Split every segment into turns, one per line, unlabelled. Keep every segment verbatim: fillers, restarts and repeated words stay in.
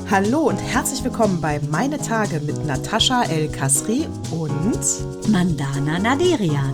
Hallo und herzlich willkommen bei Meine Tage mit Natascha El-Kasri und
Mandana Naderian.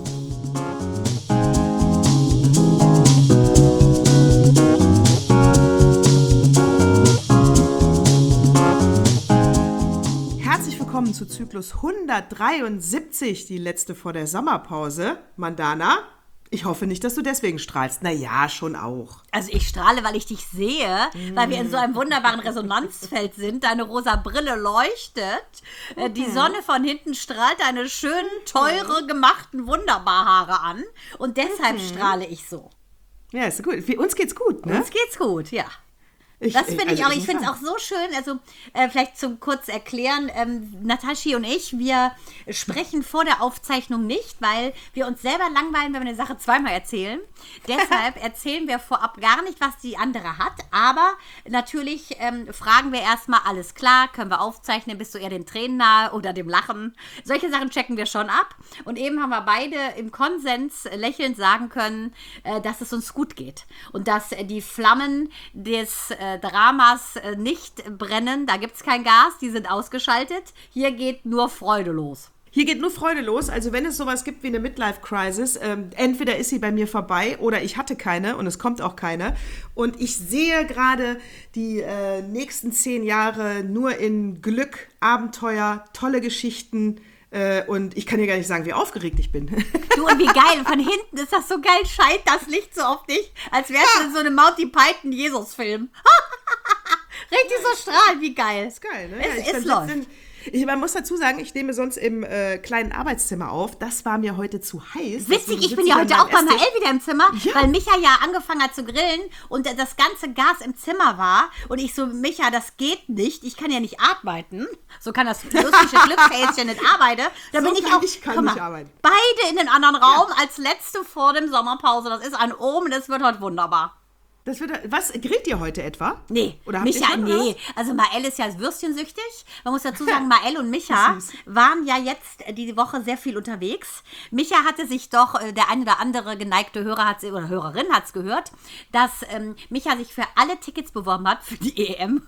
Herzlich willkommen zu Zyklus hundertdreiundsiebzig, die letzte vor der Sommerpause. Mandana, ich hoffe nicht, dass du deswegen strahlst. Na ja, schon auch.
Also ich strahle, weil ich dich sehe, mm. weil wir in so einem wunderbaren Resonanzfeld sind. Deine rosa Brille leuchtet, mm. die Sonne von hinten strahlt deine schönen, teure, gemachten Wunderbarhaare an und deshalb mm. strahle ich so.
Ja, ist gut. Für uns geht's gut, ne?
Uns geht's gut, ja. Ich, das finde ich also auch, ich finde es auch so schön, also äh, vielleicht zum kurz erklären, ähm, Nataschi und ich, wir sprechen vor der Aufzeichnung nicht, weil wir uns selber langweilen, wenn wir eine Sache zweimal erzählen. Deshalb erzählen wir vorab gar nicht, was die andere hat, aber natürlich ähm, fragen wir erstmal, alles klar, können wir aufzeichnen, bist du eher den Tränen nahe oder dem Lachen? Solche Sachen checken wir schon ab und eben haben wir beide im Konsens lächelnd sagen können, äh, dass es uns gut geht und dass äh, die Flammen des äh, Dramas äh, nicht brennen, da gibt es kein Gas, die sind ausgeschaltet. Hier geht nur Freude los.
Hier geht nur Freude los, also wenn es sowas gibt wie eine Midlife-Crisis, ähm, entweder ist sie bei mir vorbei oder ich hatte keine und es kommt auch keine. Und ich sehe gerade die äh, nächsten zehn Jahre nur in Glück, Abenteuer, tolle Geschichten. Äh, und ich kann dir gar nicht sagen, wie aufgeregt ich bin.
Du, und wie geil. Von hinten ist das so geil, scheint das Licht so auf dich, als wärst du in so einem Monty Python Jesus-Film. Richtig so strahlen, wie geil.
Ist geil, ne?
Es,
ja,
es läuft.
Ich, man muss dazu sagen, ich nehme sonst im äh, kleinen Arbeitszimmer auf. Das war mir heute zu heiß.
Witzig, ich bin ja heute auch bei Mael wieder im Zimmer, ja. weil Micha ja angefangen hat zu grillen und das ganze Gas im Zimmer war. Und ich so, Micha, das geht nicht. Ich kann ja nicht arbeiten. So kann das lustige Glückshäschen nicht arbeiten. Da
so
bin ich
kann
auch,
ich kann
guck mal,
nicht arbeiten.
Beide in den anderen Raum
ja.
als letzte vor dem Sommerpause. Das ist ein Omen, das wird heute wunderbar.
Das wird, was, grillt ihr heute etwa?
Nee,
oder
Micha,
schon,
nee.
oder?
Also Mael ist ja würstchensüchtig. Man muss dazu sagen, Mael und Micha waren ja jetzt die Woche sehr viel unterwegs. Micha hatte sich doch, der ein oder andere geneigte Hörer hat oder Hörerin hat es gehört, dass ähm, Micha sich für alle Tickets beworben hat für die E M.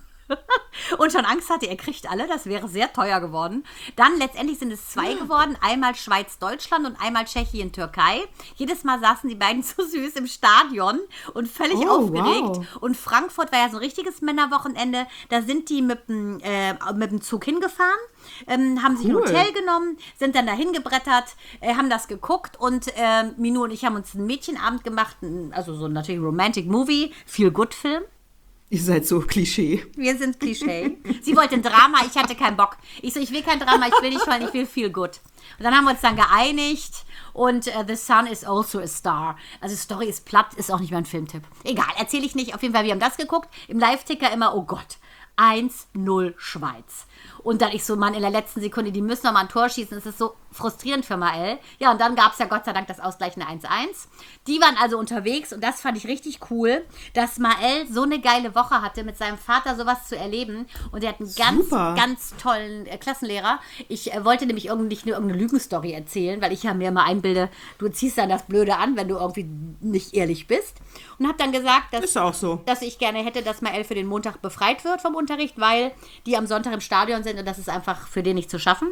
Und schon Angst hatte, er kriegt alle, das wäre sehr teuer geworden. Dann letztendlich sind es zwei geworden, einmal Schweiz-Deutschland und einmal Tschechien-Türkei. Jedes Mal saßen die beiden so süß im Stadion und völlig
oh,
aufgeregt.
Wow.
Und Frankfurt war ja so ein richtiges Männerwochenende, da sind die mit dem, äh, mit dem Zug hingefahren, ähm, haben sich cool. ein Hotel genommen, sind dann dahin gebrettert, äh, haben das geguckt und äh, Minu und ich haben uns einen Mädchenabend gemacht, also so natürlich ein Romantic Movie, Feel-Good-Film.
Ihr seid so Klischee.
Wir sind Klischee. Sie wollte ein Drama, ich hatte keinen Bock. Ich so, ich will kein Drama, ich will nicht wollen, ich will feel good. Und dann haben wir uns dann geeinigt und uh, The Sun is also a star. Also Story ist platt, ist auch nicht mein Filmtipp. Egal, erzähle ich nicht. Auf jeden Fall, wir haben das geguckt. Im Live-Ticker immer, oh Gott, eins null Schweiz. Und dann ich so, Mann, in der letzten Sekunde, die müssen noch mal ein Tor schießen. Das ist so frustrierend für Mael. Ja, und dann gab es ja Gott sei Dank das ausgleichende eins eins. Die waren also unterwegs und das fand ich richtig cool, dass Mael so eine geile Woche hatte, mit seinem Vater sowas zu erleben. Und er hat einen ganz,
Super. ganz
tollen äh, Klassenlehrer. Ich äh, wollte nämlich irgendwie nicht nur irgendeine Lügenstory erzählen, weil ich ja mir immer einbilde, du ziehst dann das Blöde an, wenn du irgendwie nicht ehrlich bist. Und habe dann gesagt, dass,
ist auch so.
dass ich gerne hätte, dass Mael für den Montag befreit wird vom Unterricht, weil die am Sonntag im Stadion sind und das ist einfach für den nicht zu schaffen.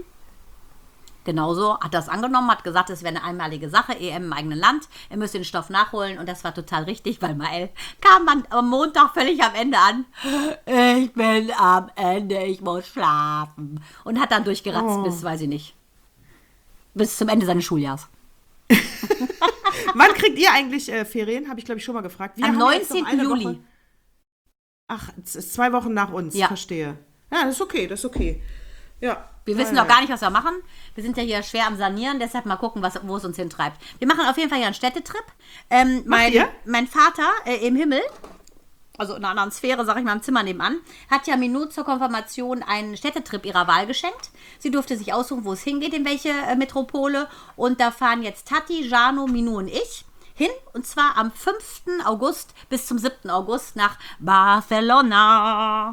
Genauso hat das angenommen, hat gesagt, es wäre eine einmalige Sache, E M im eigenen Land, er müsste den Stoff nachholen und das war total richtig, weil Mael kam man am Montag völlig am Ende an. Ich bin am Ende, ich muss schlafen. Und hat dann durchgeratzt oh. bis, weiß ich nicht, bis zum Ende seines Schuljahres.
Wann kriegt ihr eigentlich äh, Ferien? Habe ich, glaube ich, schon mal gefragt. Wir
am neunzehnten Juli.
Woche... Ach, es ist zwei Wochen nach uns,
ja.
verstehe. Ja, das ist okay, das ist okay. Ja.
Wir wissen noch gar nicht, was wir machen. Wir sind ja hier schwer am Sanieren, deshalb mal gucken, was, wo es uns hintreibt. Wir machen auf jeden Fall hier einen Städtetrip. Ähm, mein,
ihr?
mein Vater äh, im Himmel, also in einer anderen Sphäre, sag ich mal, im Zimmer nebenan, hat ja Minou zur Konfirmation einen Städtetrip ihrer Wahl geschenkt. Sie durfte sich aussuchen, wo es hingeht, in welche äh, Metropole. Und da fahren jetzt Tati, Jano, Minou und ich hin. Und zwar am fünften August bis zum siebten August nach Barcelona.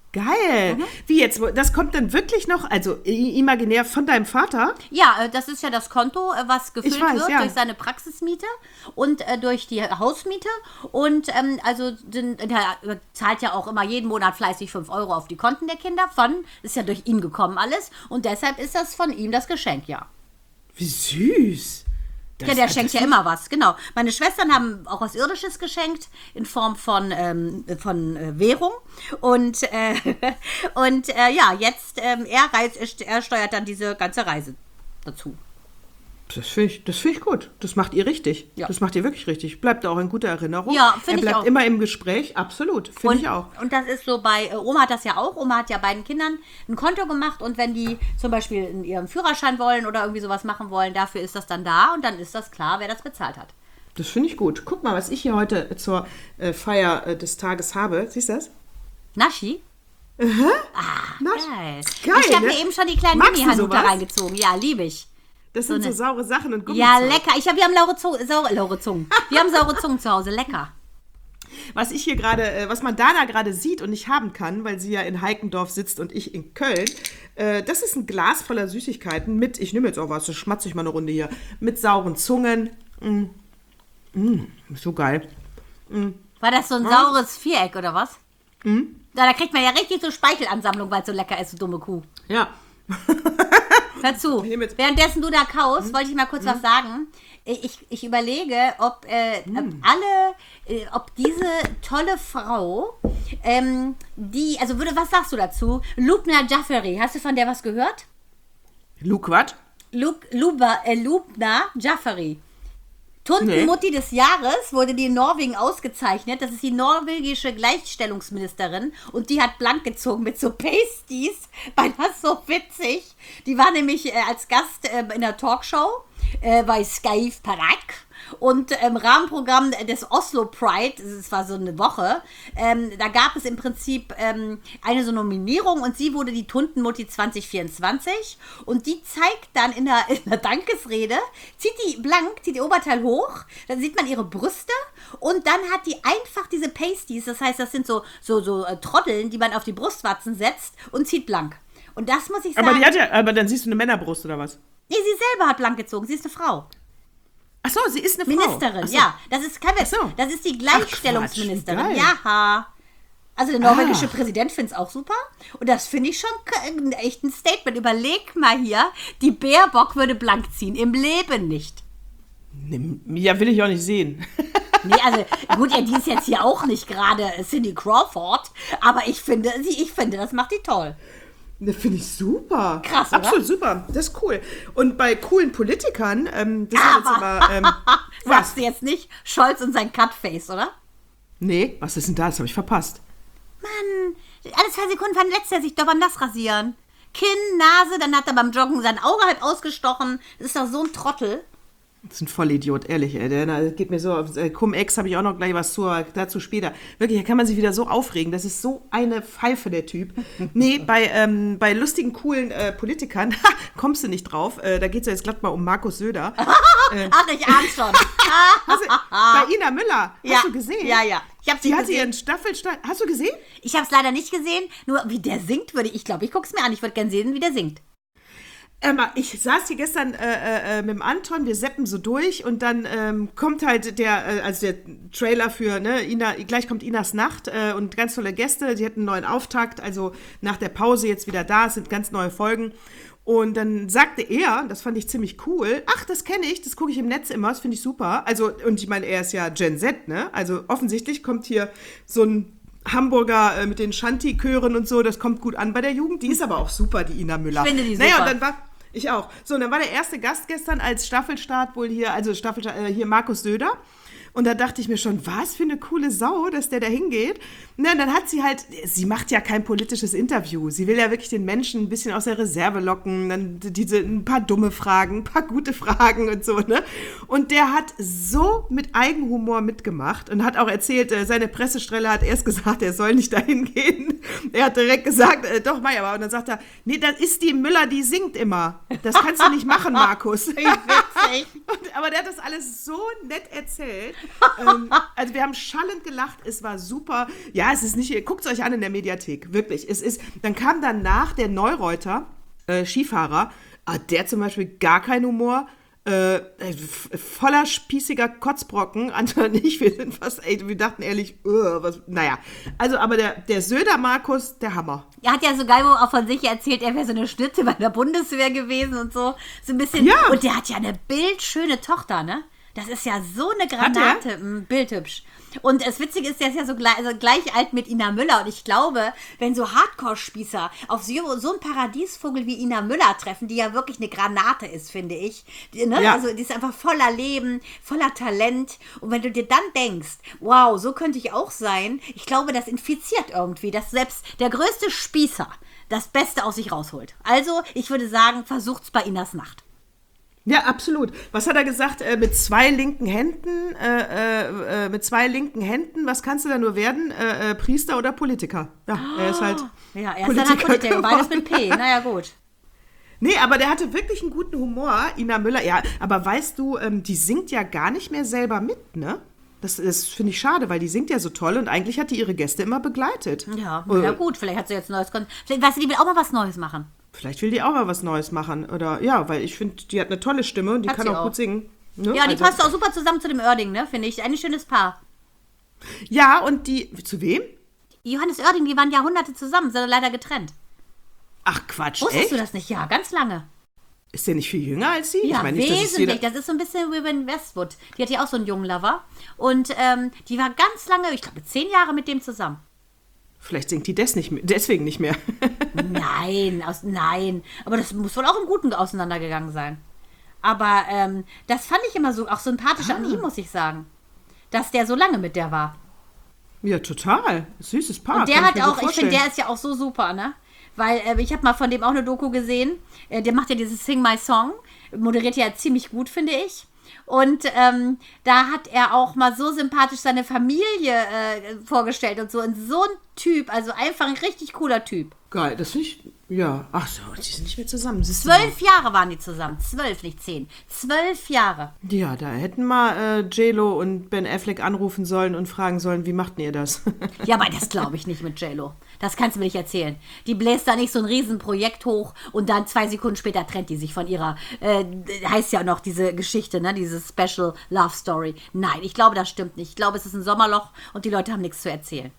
Geil. Mhm. Wie jetzt? Das kommt dann wirklich noch, also imaginär von deinem Vater?
Ja, das ist ja das Konto, was gefüllt
weiß,
wird
ja.
durch seine Praxismiete und äh, durch die Hausmiete. Und ähm, also den, der zahlt ja auch immer jeden Monat fleißig fünf Euro auf die Konten der Kinder. Von, ist ja durch ihn gekommen alles. Und deshalb ist das von ihm das Geschenk, ja.
Wie süß. Das,
ja, der schenkt ja immer was, genau. Meine Schwestern haben auch was Irdisches geschenkt in Form von, ähm, von äh, Währung. Und, äh, und äh, ja, jetzt, ähm, er, reist, er steuert dann diese ganze Reise dazu.
Das finde ich, das find ich gut. Das macht ihr richtig. Ja. Das macht ihr wirklich richtig. Bleibt auch in guter Erinnerung.
Ja, finde ich auch.
Er bleibt immer im Gespräch. Absolut. Finde ich auch.
Und das ist so bei, äh, Oma hat das ja auch. Oma hat ja beiden Kindern ein Konto gemacht. Und wenn die zum Beispiel in ihren Führerschein wollen oder irgendwie sowas machen wollen, dafür ist das dann da. Und dann ist das klar, wer das bezahlt hat.
Das finde ich gut. Guck mal, was ich hier heute zur äh, Feier äh, des Tages habe. Siehst du das?
Naschi?
Aha.
Ah,
Nasch.
geil.
Geil,
ich habe
ne?
mir eben schon die kleinen Mini-Hanuta reingezogen. Ja, liebe ich.
Das sind so, so saure Sachen und Gummizeug.
Ja, lecker. Ich hab, wir haben saure, Zungen, saure, saure Zungen. Wir haben saure Zungen zu Hause. Lecker.
Was ich hier gerade, was man Dana gerade sieht und nicht haben kann, weil sie ja in Heikendorf sitzt und ich in Köln, äh, das ist ein Glas voller Süßigkeiten mit, ich nehme jetzt auch was, das schmatze ich mal eine Runde hier, mit sauren Zungen. Mm. Mm, so geil.
Mm. War das so ein saures Viereck oder was?
Mm.
Da, da kriegt man ja richtig so Speichelansammlung, weil es so lecker ist, so dumme Kuh.
Ja.
Hör zu, währenddessen du da kaust, hm? wollte ich mal kurz hm? was sagen. Ich, ich überlege, ob, äh, hm. ob alle, äh, ob diese tolle Frau, ähm, die, also würde, was sagst du dazu? Lubna Jafari, hast du von der was gehört?
Luke, was?
Luke, Luba, äh, Lubna Jafari. Tuntenmutti nee. des Jahres wurde die in Norwegen ausgezeichnet. Das ist die norwegische Gleichstellungsministerin und die hat blank gezogen mit so Pasties, weil das so witzig. Die war nämlich äh, als Gast äh, in der Talkshow äh, bei Skeif Parak und im ähm, Rahmenprogramm des Oslo Pride, das war so eine Woche, ähm, da gab es im Prinzip ähm, eine so Nominierung und sie wurde die Tuntenmutti zwanzig vierundzwanzig und die zeigt dann in der, in der Dankesrede, zieht die blank, zieht ihr Oberteil hoch, dann sieht man ihre Brüste und dann hat die einfach diese Pasties, das heißt, das sind so, so, so äh, Trotteln, die man auf die Brustwarzen setzt und zieht blank. Und das muss ich sagen.
Aber, die hat ja, aber dann siehst du eine Männerbrust oder was?
Nee, sie selber hat blank gezogen, sie ist eine Frau.
Ach so, sie ist eine
Ministerin,
Frau. Ministerin,
ja. Das ist kein Witz. So. Das ist die Gleichstellungsministerin. Ja. Also der norwegische ah. Präsident findet es auch super. Und das finde ich schon echt ein Statement. Überleg mal hier, die Baerbock würde blank ziehen. Im Leben nicht.
Ja, will ich auch nicht sehen.
Nee, also gut, ja, die ist jetzt hier auch nicht gerade Cindy Crawford. Aber ich finde, ich finde, das macht die toll.
Das finde ich super.
Krass, oder?
Absolut super. Das ist cool. Und bei coolen Politikern, ähm, das ist jetzt aber, ähm,
sagst du jetzt nicht Scholz und sein Cutface, oder?
Nee, was ist denn das? Habe ich verpasst.
Mann, alle zwei Sekunden verletzt er sich doch beim Nass rasieren. Kinn, Nase, dann hat er beim Joggen sein Auge halb ausgestochen. Das ist doch so ein Trottel.
Das ist ein Vollidiot, ehrlich. Ey. Der geht mir so auf. Cum-Ex habe ich auch noch gleich was zu, dazu später. Wirklich, da kann man sich wieder so aufregen. Das ist so eine Pfeife, der Typ. Nee, bei, ähm, bei lustigen, coolen äh, Politikern kommst du nicht drauf. Äh, da geht es ja jetzt glatt mal um Markus Söder.
äh, Ach, ich ahne schon.
Also, bei Ina Müller. Hast
ja,
du gesehen?
Ja, ja. Ich hab
sie hatte ihren Staffelstart. Hast du gesehen?
Ich habe es leider nicht gesehen. Nur wie der singt, würde ich, ich glaube, ich gucke es mir an. Ich würde gerne sehen, wie der singt.
Emma, ich saß hier gestern äh, äh, mit dem Anton, wir seppen so durch und dann ähm, kommt halt der, äh, also der Trailer für, ne, Ina, gleich kommt Inas Nacht äh, und ganz tolle Gäste, die hatten einen neuen Auftakt, also nach der Pause jetzt wieder da, es sind ganz neue Folgen. Und dann sagte er, das fand ich ziemlich cool, ach, das kenne ich, das gucke ich im Netz immer, das finde ich super. Also, und ich meine, er ist ja Gen Z, ne, also offensichtlich kommt hier so ein Hamburger äh, mit den Shanty-Chören und so, das kommt gut an bei der Jugend. Die ist aber auch super, die Ina Müller.
Ich finde die super.
Naja, und dann war, ich auch. So, und dann war der erste Gast gestern als Staffelstart wohl hier, also Staffelstart, äh, hier Markus Söder. Und da dachte ich mir schon, was für eine coole Sau, dass der da hingeht. Na, dann hat sie halt, sie macht ja kein politisches Interview. Sie will ja wirklich den Menschen ein bisschen aus der Reserve locken, dann diese, ein paar dumme Fragen, ein paar gute Fragen und so, ne? Und der hat so mit Eigenhumor mitgemacht und hat auch erzählt, seine Pressestrelle hat erst gesagt, er soll nicht dahin gehen. Er hat direkt gesagt, äh, doch, mach aber. Und dann sagt er, nee, das ist die Müller, die singt immer. Das kannst du nicht machen, Markus.
Wie witzig.
Und, aber der hat das alles so nett erzählt. ähm, also wir haben schallend gelacht, es war super. Ja, es ist nicht, guckt es euch an in der Mediathek, wirklich. Es ist, dann kam danach der Neureuter, äh, Skifahrer, ah, der zum Beispiel gar keinen Humor, äh, voller spießiger Kotzbrocken, Anton und ich, wir sind fast, ey, wir dachten ehrlich, uh, was, naja. Also, aber der, der Söder Markus, der Hammer.
Er hat ja sogar auch von sich erzählt, er wäre so eine Stütze bei der Bundeswehr gewesen und so. So ein bisschen.
Ja.
Und der hat ja eine bildschöne Tochter, ne? Das ist ja so eine Granate, bildhübsch. Und das Witzige ist, der ist ja so gleich, also gleich alt mit Ina Müller. Und ich glaube, wenn so Hardcore-Spießer auf so, so einen Paradiesvogel wie Ina Müller treffen, die ja wirklich eine Granate ist, finde ich. Die, ne? Ja. Also die ist einfach voller Leben, voller Talent. Und wenn du dir dann denkst, wow, so könnte ich auch sein, ich glaube, das infiziert irgendwie, dass selbst der größte Spießer das Beste aus sich rausholt. Also, ich würde sagen, versucht's bei Inas Nacht.
Ja, absolut. Was hat er gesagt? Äh, mit zwei linken Händen, äh, äh, mit zwei linken Händen, was kannst du da nur werden? Äh, äh, Priester oder Politiker? Ja, oh, er ist halt
Ja, er ist dann halt Politiker, beides mit P, naja gut.
Nee, aber der hatte wirklich einen guten Humor, Ina Müller. Ja, aber weißt du, ähm, die singt ja gar nicht mehr selber mit, ne? Das, das finde ich schade, weil die singt ja so toll und eigentlich hat die ihre Gäste immer begleitet.
Ja, na ja, gut, vielleicht hat sie jetzt ein neues Konzept. Vielleicht, weißt du, die will auch mal was Neues machen.
Vielleicht will die auch mal was Neues machen. Oder ja, weil ich finde, die hat eine tolle Stimme und die hat kann auch, auch gut singen. Ne?
Ja, die
also,
passt auch super zusammen zu dem Oerding, ne? Finde ich. Ein schönes Paar.
Ja, und die. Zu wem?
Johannes Oerding, die waren Jahrhunderte zusammen, sind leider getrennt.
Ach Quatsch,
Wusstest
echt?
du das nicht? Ja, ganz lange.
Ist der nicht viel jünger als sie?
Ja,
ich meine nicht,
wesentlich.
Das ist,
das ist so ein bisschen Vivienne Westwood. Die hat ja auch so einen jungen Lover. Und ähm, die war ganz lange, ich glaube, zehn Jahre mit dem zusammen.
Vielleicht singt die des nicht, deswegen nicht mehr.
Nein, aus, nein. Aber das muss wohl auch im Guten auseinandergegangen sein. Aber ähm, das fand ich immer so auch sympathisch ah. an ihm, muss ich sagen. Dass der so lange mit der war.
Ja, total. Süßes Paar.
Und der hat auch, ich finde, der ist ja auch so super, ne? Weil äh, ich habe mal von dem auch eine Doku gesehen. Äh, der macht ja dieses Sing My Song. Moderiert ja ziemlich gut, finde ich. Und ähm, da hat er auch mal so sympathisch seine Familie äh, vorgestellt und so. Und so ein Typ, also einfach ein richtig cooler Typ.
Geil, das finde ich, ja. Ach so, die sind nicht mehr zusammen.
Zwölf Jahre waren die zusammen. Zwölf, nicht zehn. Zwölf Jahre.
Ja, da hätten mal äh, J-Lo und Ben Affleck anrufen sollen und fragen sollen, wie macht ihr das?
Ja, aber das glaube ich nicht mit J-Lo. Das kannst du mir nicht erzählen. Die bläst da nicht so ein Riesenprojekt hoch und dann zwei Sekunden später trennt die sich von ihrer, äh, heißt ja noch diese Geschichte, ne, diese Special Love Story. Nein, ich glaube, das stimmt nicht. Ich glaube, es ist ein Sommerloch und die Leute haben nichts zu erzählen.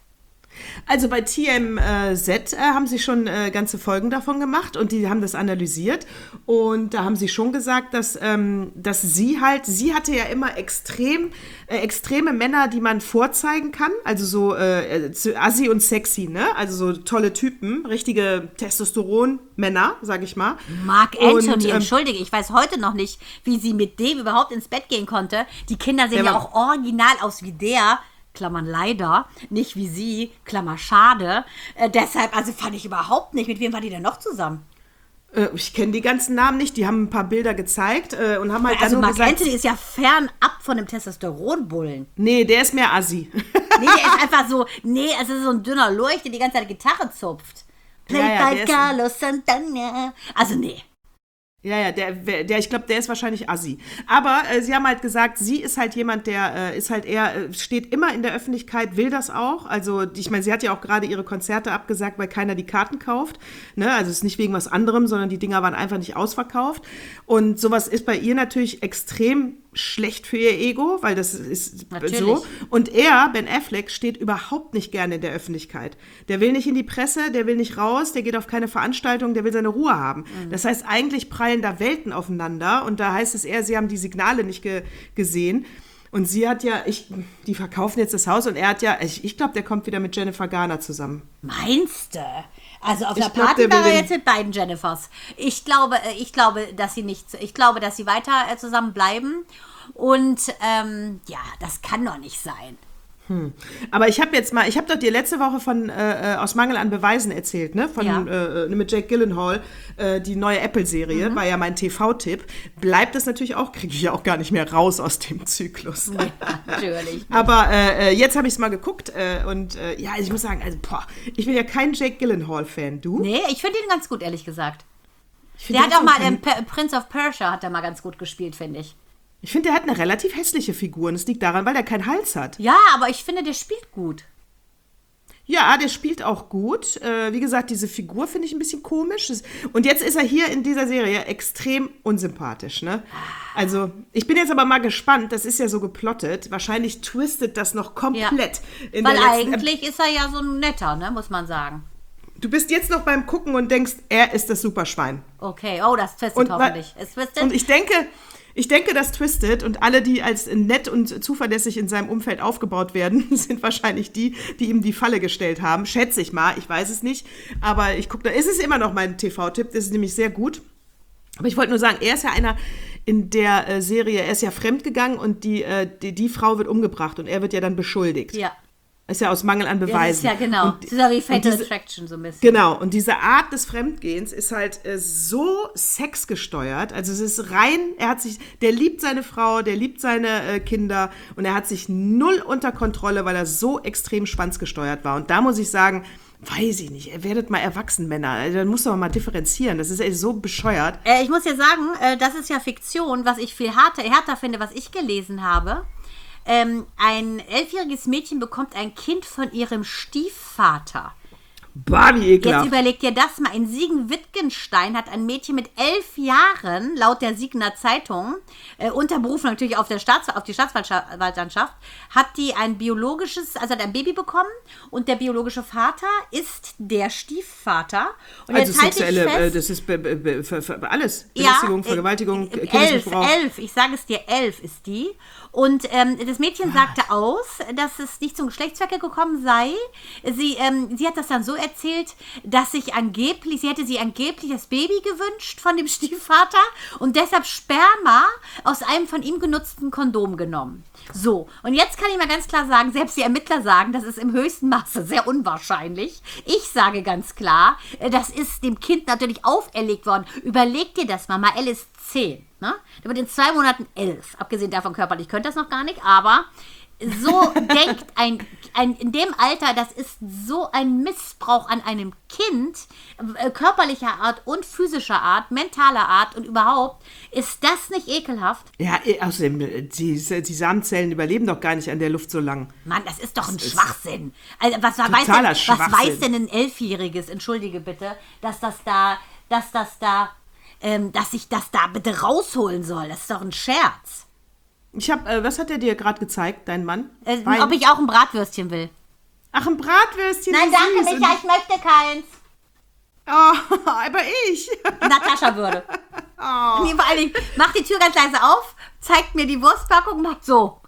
Also bei T M Z äh, haben sie schon äh, ganze Folgen davon gemacht und die haben das analysiert und da haben sie schon gesagt, dass, ähm, dass sie halt, sie hatte ja immer extrem, äh, extreme Männer, die man vorzeigen kann, also so äh, assi und sexy, ne? Also so tolle Typen, richtige Testosteron-Männer, sag ich mal.
Mark Anthony, und, ähm, entschuldige, ich weiß heute noch nicht, wie sie mit dem überhaupt ins Bett gehen konnte. Die Kinder sehen ja auch original aus wie der, Klammern leider, nicht wie sie, Klammer schade. Äh, deshalb, also fand ich überhaupt nicht. Mit wem war die denn noch zusammen?
Äh, ich kenne die ganzen Namen nicht. Die haben ein paar Bilder gezeigt äh, und haben halt
also
dann
Mark
gesagt,
Anthony ist ja fernab von dem Testosteronbullen.
Nee, der ist mehr Assi.
Nee, der ist einfach so, nee, es ist so ein dünner Lurch, der die ganze Zeit Gitarre zupft. Play
ja, ja,
by Carlos Santana. Also nee.
Ja, ja, der, der ich glaube, der ist wahrscheinlich assi. Aber äh, sie haben halt gesagt, sie ist halt jemand, der äh, ist halt eher, äh, steht immer in der Öffentlichkeit, will das auch. Also ich meine, sie hat ja auch gerade ihre Konzerte abgesagt, weil keiner die Karten kauft. Ne? Also es ist nicht wegen was anderem, sondern die Dinger waren einfach nicht ausverkauft. Und sowas ist bei ihr natürlich extrem schlecht für ihr Ego, weil das ist natürlich so. Und er, Ben Affleck, steht überhaupt nicht gerne in der Öffentlichkeit. Der will nicht in die Presse, der will nicht raus, der geht auf keine Veranstaltung, der will seine Ruhe haben. Mhm. Das heißt, eigentlich prallen da Welten aufeinander und da heißt es eher, sie haben die Signale nicht ge- gesehen. Und sie hat ja, ich, die verkaufen jetzt das Haus und er hat ja, ich, ich glaube, der kommt wieder mit Jennifer Garner zusammen.
Meinst du? Also auf der Party war er jetzt mit beiden Jennifers. Ich glaube, ich glaube, dass sie nicht, ich glaube, dass sie weiter zusammen bleiben. Und ähm, ja, das kann doch nicht sein.
Hm. Aber ich habe jetzt mal, ich habe doch dir letzte Woche von äh, aus Mangel an Beweisen erzählt, ne? Von
ja.
äh, mit Jake Gyllenhaal, äh, die neue Apple-Serie, mhm. war ja mein T V-Tipp. Bleibt es natürlich auch, kriege ich ja auch gar nicht mehr raus aus dem Zyklus.
Ja, natürlich.
Aber äh, jetzt habe ich es mal geguckt äh, und äh, ja, also ich muss sagen, also boah, ich bin ja kein Jake Gyllenhaal-Fan, du?
Nee, ich finde ihn ganz gut, ehrlich gesagt. Der hat auch mal, ähm, P- Prince of Persia hat er mal ganz gut gespielt, finde ich.
Ich finde, der hat eine relativ hässliche Figur und es liegt daran, weil er keinen Hals hat.
Ja, aber ich finde, der spielt gut.
Ja, der spielt auch gut. Äh, wie gesagt, diese Figur finde ich ein bisschen komisch. Und jetzt ist er hier in dieser Serie extrem unsympathisch, ne? Also, ich bin jetzt aber mal gespannt. Das ist ja so geplottet. Wahrscheinlich twistet das noch komplett.
Ja.
In
Weil
der letzten
eigentlich Ep- ist er ja so ein netter, ne, muss man sagen.
Du bist jetzt noch beim Gucken und denkst, er ist das Superschwein.
Okay, oh, das twistet
und,
hoffentlich. Es twistet.
Und ich denke... Ich denke, das twistet und alle, die als nett und zuverlässig in seinem Umfeld aufgebaut werden, sind wahrscheinlich die, die ihm die Falle gestellt haben. Schätze ich mal, ich weiß es nicht. Aber ich gucke, da ist es immer noch mein T V-Tipp, das ist nämlich sehr gut. Aber ich wollte nur sagen, er ist ja einer in der äh, Serie, er ist ja fremdgegangen und die, äh, die, die Frau wird umgebracht und er wird ja dann beschuldigt.
Ja.
Ist ja aus Mangel an Beweisen.
Ja, das ist ja genau. Und, das ist ja wie Fatal diese, Attraction so ein bisschen.
Genau. Und diese Art des Fremdgehens ist halt äh, so sexgesteuert. Also es ist rein, er hat sich, der liebt seine Frau, der liebt seine äh, Kinder und er hat sich null unter Kontrolle, weil er so extrem schwanzgesteuert war. Und da muss ich sagen, weiß ich nicht, ihr werdet mal Erwachsenenmänner. Also, dann musst du aber mal differenzieren. Das ist echt so bescheuert.
Äh, ich muss dir sagen, äh, das ist ja Fiktion, was ich viel härter, härter finde, was ich gelesen habe. Ähm, ein elfjähriges Mädchen bekommt ein Kind von ihrem Stiefvater.
Bah, wie ekelhaft.
Jetzt überleg dir das mal. In Siegen-Wittgenstein hat ein Mädchen mit elf Jahren, laut der Siegener Zeitung, äh, unter Berufung natürlich auf, der Staats, auf die Staatsanwaltschaft, hat die ein biologisches, also hat ein Baby bekommen und der biologische Vater ist der Stiefvater. Und
also
jetzt
sexuelle,
halt fest,
äh, das ist be, be, be, für, für alles. Belästigung,
ja,
Vergewaltigung,
äh,
Kindesmissbrauch.
Elf, elf, ich sage es dir, elf ist die. Und ähm, das Mädchen sagte aus, dass es nicht zum Geschlechtsverkehr gekommen sei. Sie, ähm, sie hat das dann so erzählt, dass sich angeblich, sie hätte sich angeblich das Baby gewünscht von dem Stiefvater und deshalb Sperma aus einem von ihm genutzten Kondom genommen. So, und jetzt kann ich mal ganz klar sagen, selbst die Ermittler sagen, das ist im höchsten Maße sehr unwahrscheinlich. Ich sage ganz klar, das ist dem Kind natürlich auferlegt worden. Überleg dir das mal, Mael ist zehn. Ne? Der wird in zwei Monaten elf. Abgesehen davon körperlich könnte das noch gar nicht, aber so denkt ein, ein, in dem Alter, das ist so ein Missbrauch an einem Kind, äh, körperlicher Art und physischer Art, mentaler Art und überhaupt, ist das nicht ekelhaft?
Ja, außerdem, die, die Samenzellen überleben doch gar nicht an der Luft so lang.
Mann, das ist doch ein das Schwachsinn. Also, was,
weiß
denn,
Schwachsinn.
was weiß denn ein Elfjähriges, entschuldige bitte, dass das da, dass das da, ähm, dass ich das da bitte rausholen soll? Das ist doch ein Scherz.
Ich hab, äh, was hat er dir gerade gezeigt, dein Mann?
Äh, ob ich auch ein Bratwürstchen will.
Ach, ein Bratwürstchen?
Nein, danke, Micha, ich möchte keins.
Oh, aber ich.
Natascha würde. Oh. Nee, vor allen Dingen, macht die Tür ganz leise auf, zeigt mir die Wurstpackung, macht so.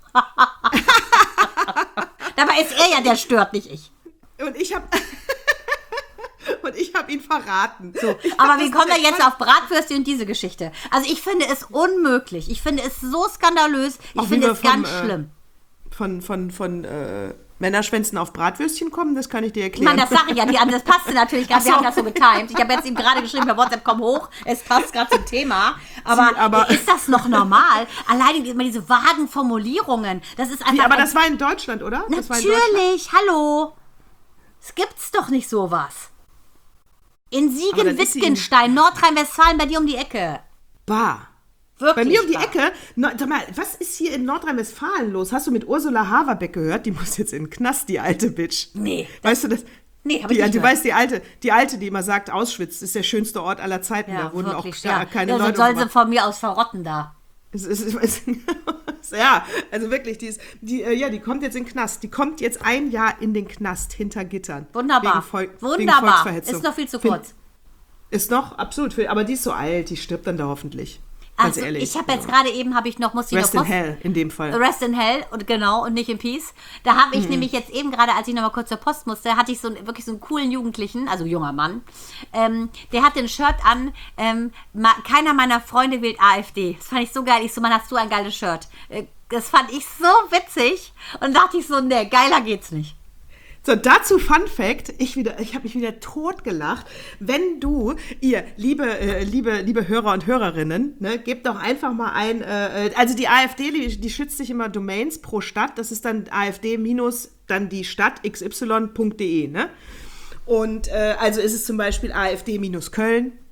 Dabei ist er ja, der stört, nicht ich.
Und ich habe... Und ich habe ihn verraten.
So, aber wie kommen wir jetzt auf Bratwürste und diese Geschichte? Also ich finde es unmöglich. Ich finde es so skandalös. Ich finde es
vom,
ganz
äh,
schlimm.
Von, von, von äh, Männerschwänzen auf Bratwürstchen kommen, das kann ich dir erklären.
Ich meine, das sage ich ja. Die, das passte natürlich gerade. Wir haben das so getimt. Ich habe jetzt ihm gerade geschrieben, per WhatsApp, komm hoch. Es passt gerade zum Thema. Aber, Sie, aber ist das noch normal? Alleine immer diese vagen Formulierungen. Das ist einfach...
Wie, aber das war in Deutschland, oder?
Natürlich.
Das war in Deutschland?
Hallo. Es gibt's doch nicht sowas. In Siegen-Wittgenstein, Nordrhein-Westfalen, bei dir um die Ecke.
Bah.
Wirklich
bei mir um die
wahr.
Ecke? No, sag mal, was ist hier in Nordrhein-Westfalen los? Hast du mit Ursula Haverbeck gehört? Die muss jetzt in den Knast, die alte Bitch.
Nee.
Weißt du das?
Nee, hab
die,
ich nicht
Du
gehört.
weißt, die alte, die alte, die immer sagt, Auschwitz ist der schönste Ort aller Zeiten.
Ja,
da wurden
wirklich,
auch ja,
ja.
keine
ja,
Leute
soll sie
umgebracht.
von mir aus verrotten da.
Es ist, es ist, ja, also wirklich, die, ist, die, äh, ja, die kommt jetzt in den Knast. Die kommt jetzt ein Jahr in den Knast hinter Gittern.
Wunderbar.
Wegen Vol-
Wunderbar.
Wegen Volksverhetzung.
Ist noch viel zu
Find,
kurz.
Ist noch absolut viel, aber die ist so alt, die stirbt dann da hoffentlich. Ganz
Also,
ehrlich.
ich habe jetzt gerade eben, habe ich noch, muss ich
Rest
noch
in Hell in dem Fall.
Rest in Hell, und genau, und nicht in Peace. Da habe ich mhm. nämlich jetzt eben gerade, als ich noch mal kurz zur Post musste, hatte ich so einen, wirklich so einen coolen Jugendlichen, also junger Mann, ähm, der hatte ein Shirt an, ähm, ma, keiner meiner Freunde wählt AfD. Das fand ich so geil. Ich so, Mann, hast du ein geiles Shirt. Äh, das fand ich so witzig und dachte ich so, ne, geiler geht's nicht.
So, dazu Fun Fact, ich, wieder, ich habe mich wieder totgelacht. Wenn du, ihr, liebe, äh, liebe, liebe Hörer und Hörerinnen, ne, gebt doch einfach mal ein, äh, also die AfD, die, die schützt sich immer Domains pro Stadt, das ist dann AfD minus dann die Stadt x y punkt de, ne? Und äh, also ist es zum Beispiel AfD minus Köln,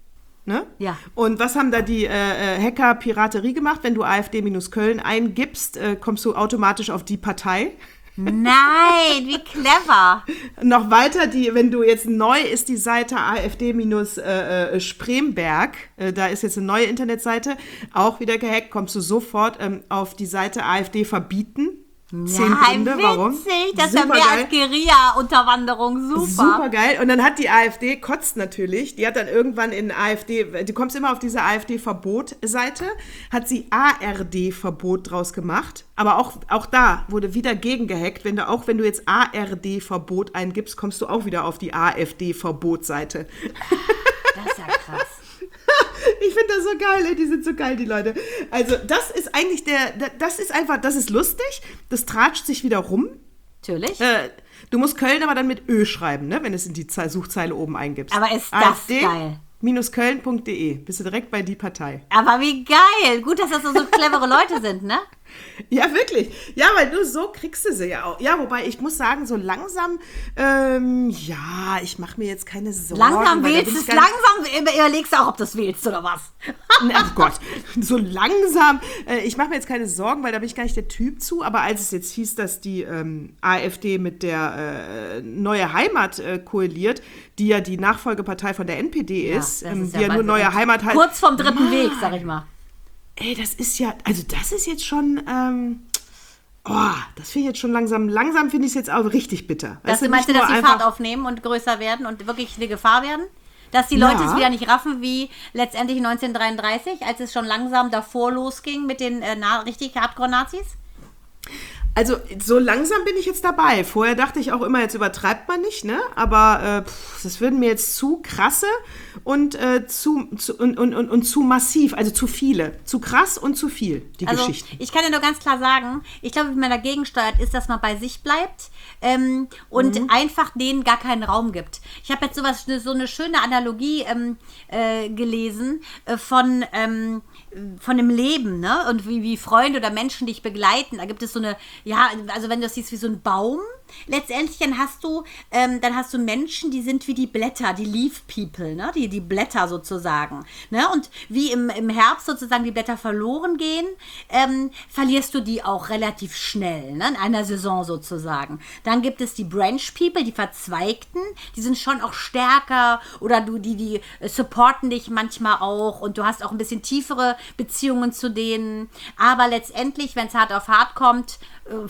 Ne?
Ja.
Und was haben da die äh, Hacker Piraterie gemacht? Wenn du AfD-Köln eingibst, äh, kommst du automatisch auf die Partei.
Nein, wie clever.
Noch weiter, die, wenn du jetzt neu ist die Seite AfD-Spremberg, äh, äh, da ist jetzt eine neue Internetseite, auch wieder gehackt, kommst du sofort ähm, auf die Seite AfD verbieten. Zehn
ja,
Gründe,
witzig.
warum?
Das ist ja mehr als Guerilla-Unterwanderung. Super.
Super geil. Und dann hat die AfD, kotzt natürlich, die hat dann irgendwann in AfD, du kommst immer auf diese AfD-Verbot-Seite, hat sie A R D-Verbot draus gemacht. Aber auch, auch da wurde wieder gegengehackt. Wenn du, auch wenn du jetzt A R D-Verbot eingibst, kommst du auch wieder auf die AfD-Verbot-Seite.
Das ist ja krass.
Ich finde das so geil, ey. Die sind so geil, die Leute. Also das ist eigentlich der, das ist einfach, das ist lustig, das tratscht sich wieder rum.
Natürlich.
Äh, du musst Köln aber dann mit Ö schreiben, ne, wenn du es in die Suchzeile oben eingibst.
Aber ist das
AfD
geil.
Köln punkt de. Bist du direkt bei die Partei.
Aber wie geil. Gut, dass das so, so clevere Leute sind, ne?
Ja, wirklich. Ja, weil nur so kriegst du sie ja auch. Ja, wobei ich muss sagen, so langsam, ähm, ja, ich mache mir jetzt keine Sorgen.
Langsam wählst du es, langsam überlegst du auch, ob du es wählst oder was.
Ach Gott, so langsam. Äh, ich mache mir jetzt keine Sorgen, weil da bin ich gar nicht der Typ zu. Aber als es jetzt hieß, dass die ähm, AfD mit der äh, Neue Heimat äh, koaliert, die ja die Nachfolgepartei von der N P D ist, ja, ähm, ist die ja, ja nur Neue Heimat heißt.
Kurz vom dritten ah, Weg, sag ich mal.
Ey, das ist ja, also das ist jetzt schon, ähm, oh, das finde ich jetzt schon langsam, langsam finde ich es jetzt auch richtig bitter.
Dass du meinst, dass die Fahrt aufnehmen und größer werden und wirklich eine Gefahr werden? Dass die Leute ja. es wieder nicht raffen wie letztendlich neunzehnhundertdreiunddreißig, als es schon langsam davor losging mit den äh, na- richtig Hardcore-Nazis?
Also so langsam bin ich jetzt dabei. Vorher dachte ich auch immer, jetzt übertreibt man nicht, ne? Aber äh, pff, das würden mir jetzt zu krasse und, äh, zu, zu, und, und, und, und zu massiv, also zu viele. Zu krass und zu viel, die
also,
Geschichten.
Ich kann dir nur ganz klar sagen, ich glaube, wie man dagegen steuert, ist, dass man bei sich bleibt ähm, und mhm. einfach denen gar keinen Raum gibt. Ich habe jetzt sowas, so eine schöne Analogie ähm, äh, gelesen äh, von... Ähm, von dem Leben, ne? Und wie, wie Freunde oder Menschen dich begleiten. Da gibt es so eine, ja, also wenn du das siehst wie so ein Baum, letztendlich dann hast du, ähm, dann hast du Menschen, die sind wie die Blätter, die Leaf People, ne? Die, die Blätter sozusagen. Ne? Und wie im, im Herbst sozusagen die Blätter verloren gehen, ähm, verlierst du die auch relativ schnell, ne? In einer Saison sozusagen. Dann gibt es die Branch People, die Verzweigten, die sind schon auch stärker oder du, die, die supporten dich manchmal auch und du hast auch ein bisschen tiefere Beziehungen zu denen, aber letztendlich, wenn es hart auf hart kommt,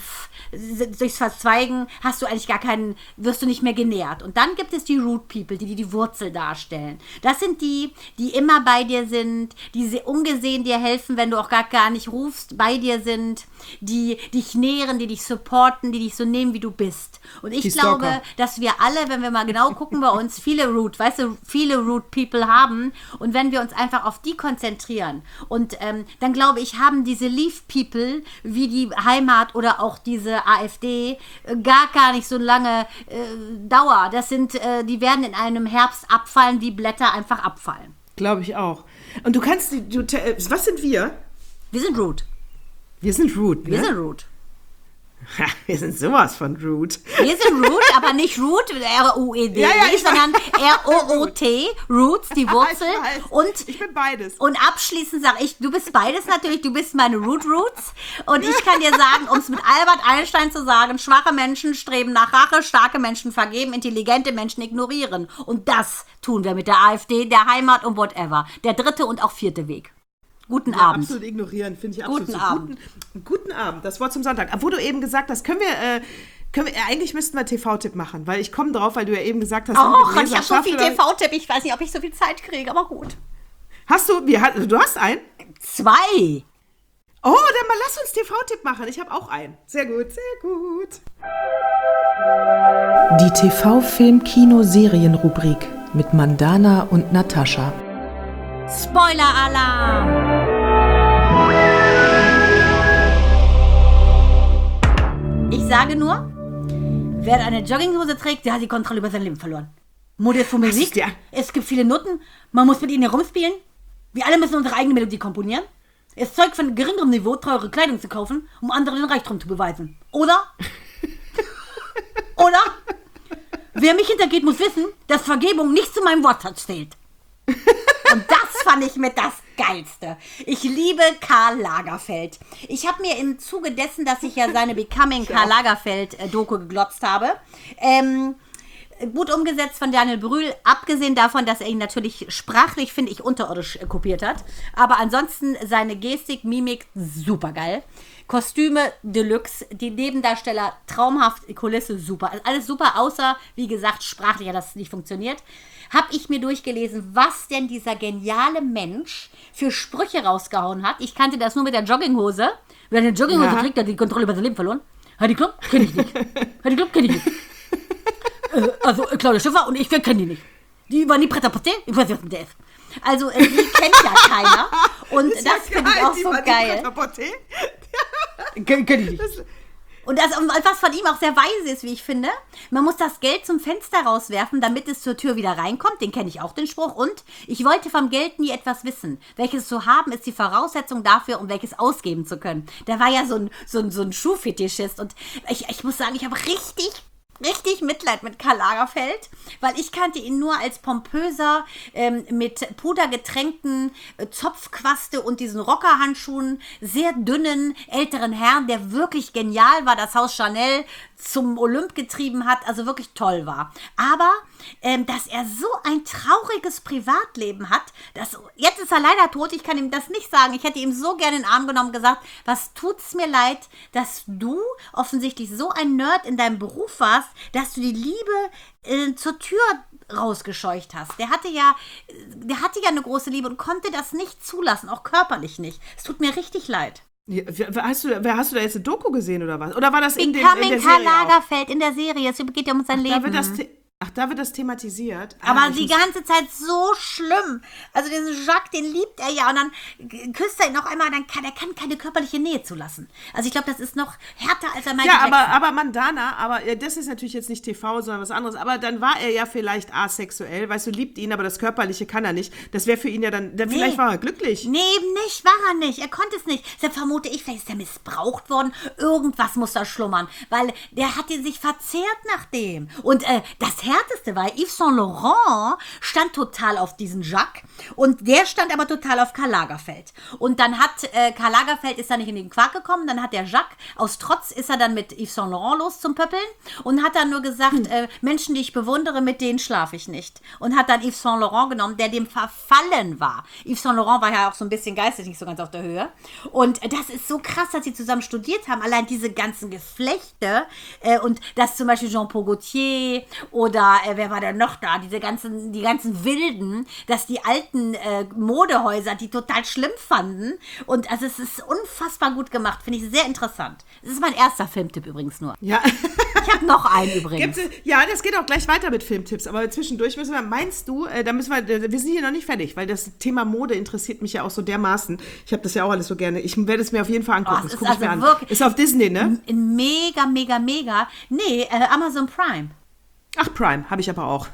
äh, durchs Verzweigen hast du eigentlich gar keinen, wirst du nicht mehr genährt. Und dann gibt es die Root People, die die, die Wurzel darstellen. Das sind die, die immer bei dir sind, die ungesehen dir helfen, wenn du auch gar, gar nicht rufst, bei dir sind, die dich nähren, die dich supporten, die dich so nehmen, wie du bist. Und ich glaube, dass wir alle, wenn wir mal genau gucken bei uns, viele Root, weißt du, viele Root People haben und wenn wir uns einfach auf die konzentrieren und ähm, dann glaube ich, haben diese Leaf People wie die Heimat oder auch diese AfD äh, gar gar nicht so lange äh, Dauer. Das sind, äh, die werden in einem Herbst abfallen, wie Blätter einfach abfallen.
Glaube ich auch. Und du kannst, die, du, was sind wir?
Wir sind Root.
Wir sind Root, ne?
Wir sind Root.
Ha, wir sind sowas von Root.
Wir sind Root, aber nicht Root, R U E D,
ja, ja,
sondern R O O T, Roots, die Wurzel.
Ich
und
ich bin beides.
Und abschließend sage ich, du bist beides natürlich, du bist meine Root Roots. Und ich kann dir sagen, um es mit Albert Einstein zu sagen, schwache Menschen streben nach Rache, starke Menschen vergeben, intelligente Menschen ignorieren. Und das tun wir mit der AfD, der Heimat und whatever. Der dritte und auch vierte Weg. Guten ja, Abend.
Absolut ignorieren, finde ich absolut.
Guten
so.
Abend.
Guten, guten Abend, das Wort zum Sonntag. Wo du eben gesagt hast, können wir, äh, können wir, äh, eigentlich müssten wir T V-Tipp machen, weil ich komme drauf, weil du ja eben gesagt hast,
oh, ich habe so viel T V-Tipp, ich weiß nicht, ob ich so viel Zeit kriege, aber gut.
Hast du, wie, du hast einen?
Zwei.
Oh, dann mal lass uns T V-Tipp machen, ich habe auch einen. Sehr gut, sehr gut.
Die T V-Film-Kino-Serien-Rubrik mit Mandana und Natascha.
Spoiler-Alarm! Ich sage nur, wer eine Jogginghose trägt, der hat die Kontrolle über sein Leben verloren. Mode ist von Musik,
ja.
Es gibt viele Noten, man muss mit ihnen herumspielen. Wir alle müssen unsere eigene Melodie komponieren. Es zeugt von geringerem Niveau, teure Kleidung zu kaufen, um anderen den Reichtum zu beweisen. Oder? Oder? Wer mich hintergeht, muss wissen, dass Vergebung nicht zu meinem Wortschatz zählt. Und das fand ich mit das Geilste. Ich liebe Karl Lagerfeld. Ich habe mir im Zuge dessen, dass ich ja seine Becoming Karl Lagerfeld-Doku geglotzt habe, ähm, gut umgesetzt von Daniel Brühl, abgesehen davon, dass er ihn natürlich sprachlich, finde ich, unterirdisch äh, kopiert hat. Aber ansonsten seine Gestik, Mimik, super geil. Kostüme Deluxe, die Nebendarsteller traumhaft, Kulisse super. Also alles super, außer, wie gesagt, sprachlich hat das nicht funktioniert. Habe ich mir durchgelesen, was denn dieser geniale Mensch für Sprüche rausgehauen hat. Ich kannte das nur mit der Jogginghose. Wer eine Jogginghose ja. trägt, hat die Kontrolle über sein Leben verloren. Heidi Klum? Kenn ich nicht. Heidi Klum? Kenn ich nicht. äh, also Claudia Schiffer und ich kenne die nicht. Die waren die Prêt-à-porter? Ich weiß nicht, was der ist. Also, äh, die kennt ja keiner. Und das, das finde ich auch so geil. Kenn ich nicht. Und das, was von ihm auch sehr weise ist, wie ich finde, man muss das Geld zum Fenster rauswerfen, damit es zur Tür wieder reinkommt. Den kenne ich auch, den Spruch. Und ich wollte vom Geld nie etwas wissen. Welches zu haben, ist die Voraussetzung dafür, um welches ausgeben zu können. Der war ja so ein, so ein, so ein Schuhfetischist. Und ich, ich muss sagen, ich habe richtig... richtig Mitleid mit Karl Lagerfeld, weil ich kannte ihn nur als pompöser, ähm, mit pudergetränkten äh, Zopfquaste und diesen Rockerhandschuhen, sehr dünnen, älteren Herrn, der wirklich genial war, das Haus Chanel zum Olymp getrieben hat, also wirklich toll war. Aber, ähm, dass er so ein trauriges Privatleben hat, dass, jetzt ist er leider tot, ich kann ihm das nicht sagen, ich hätte ihm so gerne in den Arm genommen und gesagt, was tut's mir leid, dass du offensichtlich so ein Nerd in deinem Beruf warst, dass du die Liebe äh, zur Tür rausgescheucht hast. Der hatte ja, der hatte ja eine große Liebe und konnte das nicht zulassen, auch körperlich nicht. Es tut mir richtig leid.
Ja, wer, hast du, wer hast du da jetzt eine Doku gesehen oder was? Oder war das in, dem,
in
der
Serie
Karl
Lagerfeld auch? In der Serie, es geht ja um sein
Ach,
Leben.
Da wird das Ach, da wird das thematisiert.
Aber
ah,
die ganze Zeit so schlimm. Also diesen Jacques, den liebt er ja. Und dann küsst er ihn noch einmal, dann kann er kann keine körperliche Nähe zulassen. Also ich glaube, das ist noch härter als er Michael
Ja,
Jackson.
aber, aber Mandana, aber das ist natürlich jetzt nicht T V, sondern was anderes. Aber dann war er ja vielleicht asexuell. Weißt du, liebt ihn, aber das Körperliche kann er nicht. Das wäre für ihn ja dann, dann nee. Vielleicht war er glücklich.
Nee, eben nicht, war er nicht. Er konnte es nicht. Deshalb vermute ich, vielleicht ist er missbraucht worden. Irgendwas muss da schlummern. Weil der hat ihn sich verzehrt nach dem. Und äh, das Härteste war, Yves Saint Laurent stand total auf diesen Jacques und der stand aber total auf Karl Lagerfeld. Und dann hat äh, Karl Lagerfeld ist dann nicht in den Quark gekommen, dann hat der Jacques aus Trotz ist er dann mit Yves Saint Laurent los zum Pöppeln und hat dann nur gesagt, hm. äh, Menschen, die ich bewundere, mit denen schlafe ich nicht. Und hat dann Yves Saint Laurent genommen, der dem verfallen war. Yves Saint Laurent war ja auch so ein bisschen geistig nicht so ganz auf der Höhe. Und äh, das ist so krass, dass sie zusammen studiert haben. Allein diese ganzen Geflechte äh, und dass zum Beispiel Jean-Paul Gaultier oder äh, wer war der noch da, diese ganzen, die ganzen Wilden, dass die alten äh, Modehäuser die total schlimm fanden. Und also es ist unfassbar gut gemacht, finde ich sehr interessant. Das ist mein erster Filmtipp übrigens nur.
Ja.
Ich habe noch einen übrigens.
Gibt's, ja, das geht auch gleich weiter mit Filmtipps, aber zwischendurch müssen wir, meinst du, äh, da müssen wir, äh, wir sind hier noch nicht fertig, weil das Thema Mode interessiert mich ja auch so dermaßen. Ich habe das ja auch alles so gerne. Ich werde es mir auf jeden Fall angucken.
Oh,
das gucke
also
ich mir
wirklich,
an. Ist auf Disney, ne?
Mega, mega, mega. Nee, äh, Amazon Prime.
Ach, Prime, habe ich aber auch.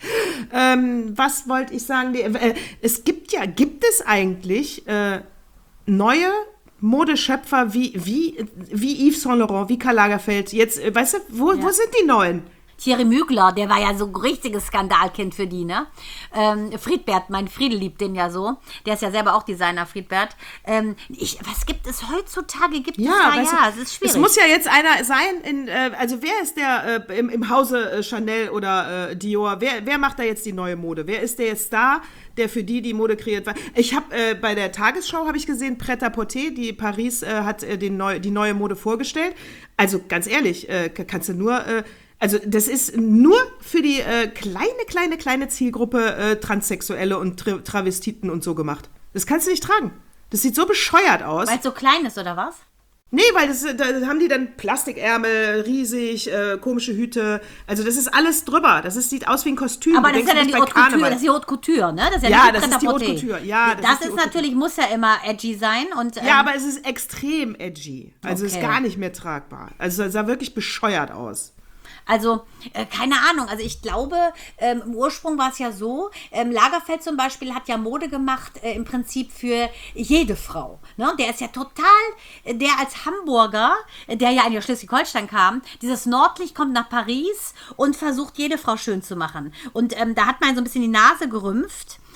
ähm, was wollte ich sagen? Nee, äh, es gibt ja, gibt es eigentlich äh, neue Modeschöpfer wie, wie, wie Yves Saint Laurent, wie Karl Lagerfeld? Jetzt, äh, weißt du, wo, ja. wo sind die neuen?
Thierry Mugler, der war ja so ein richtiges Skandalkind für die, ne? Ähm, Friedbert, mein Friedel liebt den ja so. Der ist ja selber auch Designer, Friedbert. Ähm, ich, was gibt es heutzutage? Gibt
ja,
es da, ja, es ist schwierig.
Es muss ja jetzt einer sein, in, äh, also wer ist der äh, im, im Hause äh, Chanel oder äh, Dior? Wer, wer macht da jetzt die neue Mode? Wer ist der jetzt da, der für die die Mode kreiert war? Ich habe äh, bei der Tagesschau, habe ich gesehen, Pret-à-Porter, die Paris äh, hat äh, den neu, die neue Mode vorgestellt. Also ganz ehrlich, äh, kannst du nur... Äh, Also das ist nur für die äh, kleine, kleine, kleine Zielgruppe äh, Transsexuelle und Tra- Travestiten und so gemacht. Das kannst du nicht tragen. Das sieht so bescheuert aus.
Weil es so klein ist, oder was?
Nee, weil das, da haben die dann Plastikärmel, riesig, äh, komische Hüte. Also das ist alles drüber. Das ist, sieht aus wie ein Kostüm.
Aber das ist ja dann die Haute Couture, das ist die Haute Couture, ne? Das ist ja,
ja
nicht
das ist die Haute Couture. Ja,
das, das ist, ist natürlich, muss ja immer edgy sein. Und, ähm,
ja, aber es ist extrem edgy. Also es
okay.
ist gar nicht mehr tragbar. Also es sah wirklich bescheuert aus.
Also, äh, keine Ahnung, also ich glaube, ähm, im Ursprung war es ja so, ähm, Lagerfeld zum Beispiel hat ja Mode gemacht, äh, im Prinzip für jede Frau. Ne? Der ist ja total, äh, der als Hamburger, äh, der ja in Schleswig-Holstein kam, dieses Nordlicht kommt nach Paris und versucht, jede Frau schön zu machen. Und ähm, da hat man so ein bisschen die Nase gerümpft.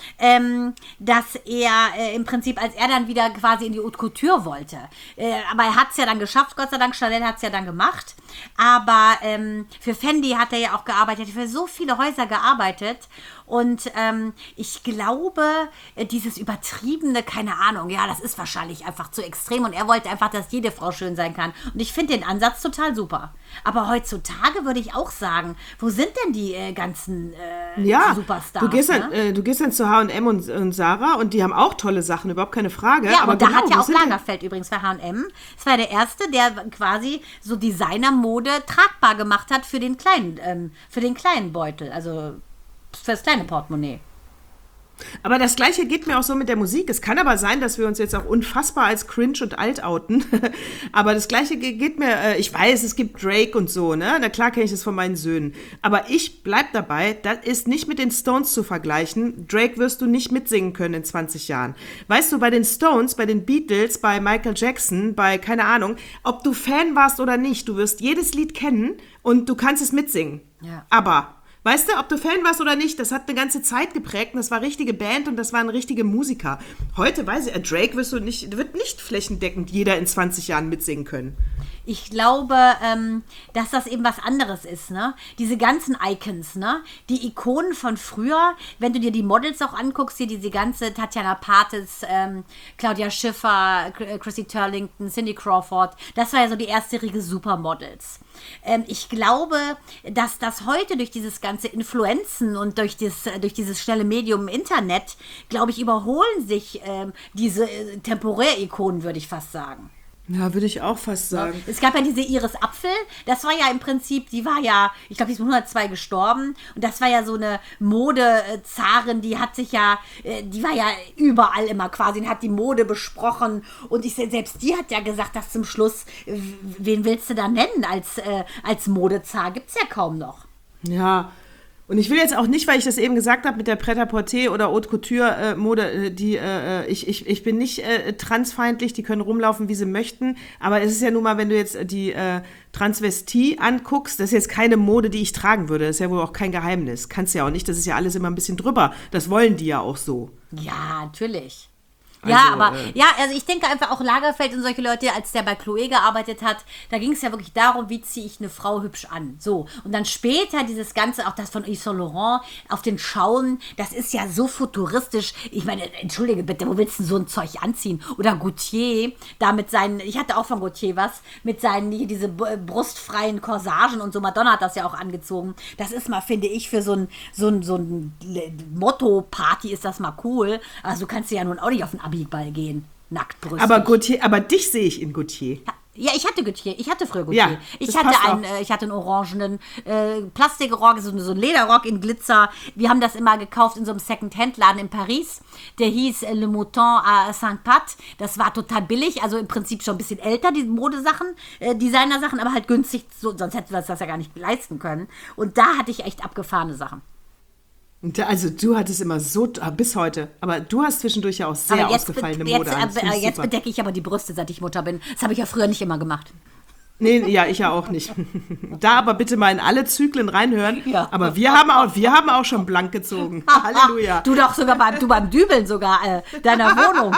ähm, dass er äh, im Prinzip, als er dann wieder quasi in die Haute Couture wollte. Äh, aber er hat es ja dann geschafft, Gott sei Dank. Chanel hat es ja dann gemacht. Aber ähm, für Fendi hat er ja auch gearbeitet, für so viele Häuser gearbeitet. Und ähm, ich glaube, dieses übertriebene, keine Ahnung, ja, das ist wahrscheinlich einfach zu extrem. Und er wollte einfach, dass jede Frau schön sein kann. Und ich finde den Ansatz total super. Aber heutzutage würde ich auch sagen, wo sind denn die äh, ganzen äh,
ja,
Superstars?
Du gehst,
ne?
dann, äh, du gehst dann zu H und M und, und Sarah und die haben auch tolle Sachen, überhaupt keine Frage.
Ja,
aber
und da
genau,
hat ja
wo
auch
sind
Lagerfeld übrigens für H und M. Es war der Erste, der quasi so Designermode tragbar gemacht hat für den kleinen, ähm, für den kleinen Beutel, also fürs kleine Portemonnaie.
Aber das Gleiche geht mir auch so mit der Musik. Es kann aber sein, dass wir uns jetzt auch unfassbar als cringe und alt outen. Aber das Gleiche geht mir, äh, ich weiß, es gibt Drake und so, ne? Na klar kenne ich das von meinen Söhnen. Aber ich bleib dabei, das ist nicht mit den Stones zu vergleichen. Drake wirst du nicht mitsingen können in zwanzig Jahren. Weißt du, bei den Stones, bei den Beatles, bei Michael Jackson, bei, keine Ahnung, ob du Fan warst oder nicht, du wirst jedes Lied kennen und du kannst es mitsingen.
Ja.
Aber... Weißt du, ob du Fan warst oder nicht, das hat eine ganze Zeit geprägt und das war richtige Band und das waren richtige Musiker. Heute weiß ich, Drake wirst du nicht, wird nicht flächendeckend jeder in zwanzig Jahren mitsingen können.
Ich glaube, ähm, dass das eben was anderes ist, ne? Diese ganzen Icons, ne? Die Ikonen von früher, wenn du dir die Models auch anguckst, hier diese ganze Tatjana Pates, ähm, Claudia Schiffer, Chrissy Turlington, Cindy Crawford, das war ja so die erstjährige Supermodels. Ähm, ich glaube, dass das heute durch dieses ganze Influenzen und durch, das, durch dieses schnelle Medium im Internet, glaube ich, überholen sich ähm, diese äh, Temporär-Ikonen, würde ich fast sagen.
Ja, würde ich auch fast sagen.
Es gab ja diese Iris Apfel, das war ja im Prinzip, die war ja, ich glaube, die ist mit hundertzwei gestorben und das war ja so eine Modezarin, die hat sich ja, die war ja überall immer quasi und hat die Mode besprochen und ich, selbst die hat ja gesagt, dass zum Schluss, wen willst du da nennen als, als Modezar? Gibt's ja kaum noch.
Ja, und ich will jetzt auch nicht, weil ich das eben gesagt habe mit der Pret-à-Porter oder Haute Couture äh, Mode, äh, die äh, ich, ich, ich bin nicht äh, transfeindlich, die können rumlaufen, wie sie möchten, aber es ist ja nun mal, wenn du jetzt die äh, Transvestie anguckst, das ist jetzt keine Mode, die ich tragen würde, das ist ja wohl auch kein Geheimnis, kannst ja auch nicht, das ist ja alles immer ein bisschen drüber, das wollen die ja auch so.
Ja, natürlich.
Also,
ja, aber
äh,
ja, also ich denke einfach auch Lagerfeld und solche Leute, als der bei Chloé gearbeitet hat, da ging es ja wirklich darum, wie ziehe ich eine Frau hübsch an. So. Und dann später dieses Ganze, auch das von Yves Saint Laurent, auf den Schauen, das ist ja so futuristisch. Ich meine, entschuldige bitte, wo willst du so ein Zeug anziehen? Oder Gaultier, da mit seinen, ich hatte auch von Gaultier was, mit seinen, hier diese brustfreien Corsagen und so, Madonna hat das ja auch angezogen. Das ist mal, finde ich, für so ein, so ein, so ein Motto-Party ist das mal cool. Also du kannst ja nun auch nicht auf den Ball gehen, nacktbrüstig.
Aber Gaultier, aber dich sehe ich in Gaultier.
Ja, ich hatte Gaultier. Ich hatte früher Gaultier.
Ja,
ich, hatte einen, äh, ich hatte einen orangenen äh, Plastikrock, so, so einen Lederrock in Glitzer. Wir haben das immer gekauft in so einem Second-Hand-Laden in Paris. Der hieß äh, Le Mouton à Saint-Pat. Das war total billig, also im Prinzip schon ein bisschen älter, die Modesachen, äh, Designersachen, aber halt günstig, so, sonst hätten wir uns das ja gar nicht leisten können. Und da hatte ich echt abgefahrene Sachen.
Also du hattest immer so, bis heute, aber du hast zwischendurch ja auch sehr ausgefallene Mode
jetzt,
an.
Äh, jetzt bedecke ich aber die Brüste, seit ich Mutter bin. Das habe ich ja früher nicht immer gemacht.
Nee, ja, ich ja auch nicht. Da aber bitte mal in alle Zyklen reinhören.
Ja.
Aber wir haben auch, wir haben auch schon blank gezogen. Halleluja.
Du doch sogar beim, du beim Dübeln sogar äh, deiner Wohnung.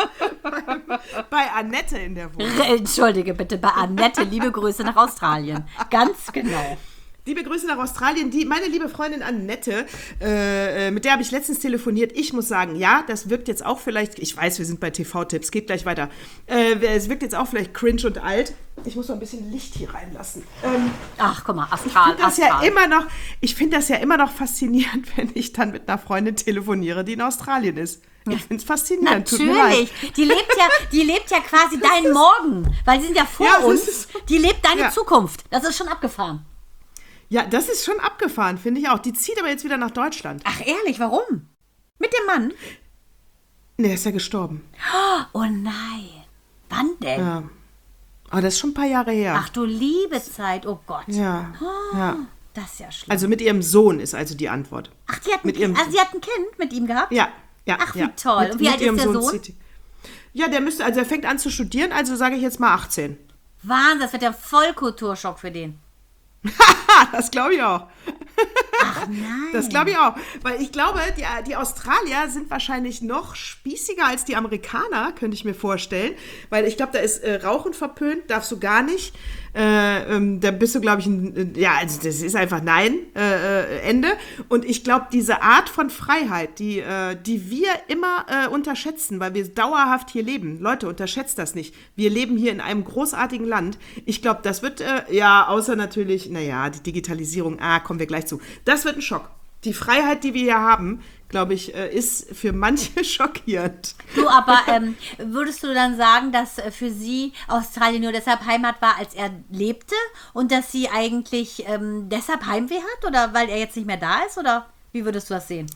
Bei Annette in der Wohnung.
Entschuldige bitte, bei Annette, liebe Grüße nach Australien. Ganz genau.
Liebe Grüße nach Australien. Die, meine liebe Freundin Annette, äh, mit der habe ich letztens telefoniert. Ich muss sagen, ja, das wirkt jetzt auch vielleicht, ich weiß, wir sind bei T V-Tipps, geht gleich weiter. Äh, es wirkt jetzt auch vielleicht cringe und alt. Ich muss noch ein bisschen Licht hier reinlassen. Ähm,
Ach, guck mal, astral,
ich finde das, ja immer noch, ich find das ja immer noch faszinierend, wenn ich dann mit einer Freundin telefoniere, die in Australien ist. Ich finde es faszinierend.
Natürlich. Die lebt ja, die lebt ja quasi deinen Morgen, weil sie sind ja vor
ja,
uns.
Ist,
die lebt deine
ja.
Zukunft. Das ist schon abgefahren.
Ja, das ist schon abgefahren, finde ich auch. Die zieht aber jetzt wieder nach Deutschland.
Ach, ehrlich, warum? Mit dem Mann?
Nee, er ist ja gestorben.
Oh nein. Wann denn?
Ja. Aber das ist schon ein paar Jahre her.
Ach du liebe Zeit, oh Gott.
Ja,
oh,
ja.
Das ist ja schlimm.
Also mit ihrem Sohn ist also die Antwort.
Ach, die hat,
mit
ein,
ihrem,
also sie hat ein Kind mit ihm gehabt?
Ja, ja.
Ach, wie
ja.
toll.
Mit,
Und wie alt ist der Sohn?
Sohn? Ja, der müsste, also er fängt an zu studieren, also sage ich jetzt mal achtzehn.
Wahnsinn, das wird ja voll Kulturschock für den.
Das glaube ich auch.
Ach nein.
Das glaube ich auch. Weil ich glaube, die, die Australier sind wahrscheinlich noch spießiger als die Amerikaner, könnte ich mir vorstellen. Weil ich glaube, da ist äh, Rauchen verpönt, darfst du gar nicht. Äh, ähm, da bist du, glaube ich, ein, ja, also das ist einfach nein, äh, Ende. Und ich glaube, diese Art von Freiheit, die, äh, die wir immer äh, unterschätzen, weil wir dauerhaft hier leben. Leute, unterschätzt das nicht. Wir leben hier in einem großartigen Land. Ich glaube, das wird, äh, ja, außer natürlich, naja, die Digitalisierung, ah, kommen wir gleich zu. Das wird ein Schock. Die Freiheit, die wir hier haben, glaube ich, ist für manche schockierend.
Du, aber ähm, würdest du dann sagen, dass für sie Australien nur deshalb Heimat war, als er lebte und dass sie eigentlich ähm, deshalb Heimweh hat oder weil er jetzt nicht mehr da ist oder wie würdest du das sehen?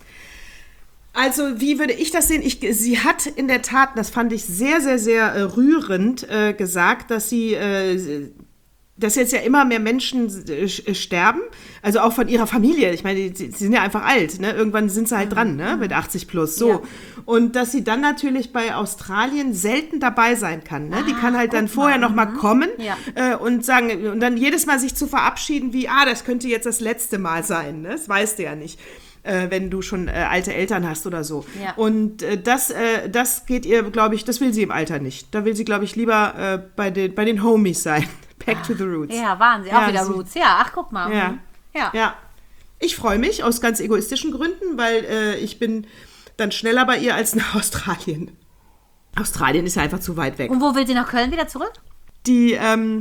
Also, wie würde ich das sehen? Ich, sie hat in der Tat, das fand ich sehr, sehr, sehr äh, rührend, äh, gesagt, dass sie... Äh, dass jetzt ja immer mehr Menschen äh, sterben, also auch von ihrer Familie. Ich meine, sie sind ja einfach alt, ne? Irgendwann sind sie halt dran, ne? Mit achtzig plus, so. Ja. Und dass sie dann natürlich bei Australien selten dabei sein kann, ne? Ah, die kann halt dann vorher mal. noch mal kommen ja. äh, und sagen, und dann jedes Mal sich zu verabschieden, wie, ah, das könnte jetzt das letzte Mal sein, ne? Das weißt du ja nicht. Äh, wenn du schon äh, alte Eltern hast oder so. Ja. Und äh, das, äh, das geht ihr, glaube ich, das will sie im Alter nicht. Da will sie, glaube ich, lieber äh, bei, den, bei den Homies sein. Back to the roots.
Ja, Wahnsinn. Auch ja, wieder Roots. Ja, ach, guck mal.
Ja.
Ja.
ja. Ich freue mich aus ganz egoistischen Gründen, weil äh, ich bin dann schneller bei ihr als nach Australien. Australien ist ja einfach zu weit weg.
Und wo will sie nach Köln wieder zurück?
Die, ähm,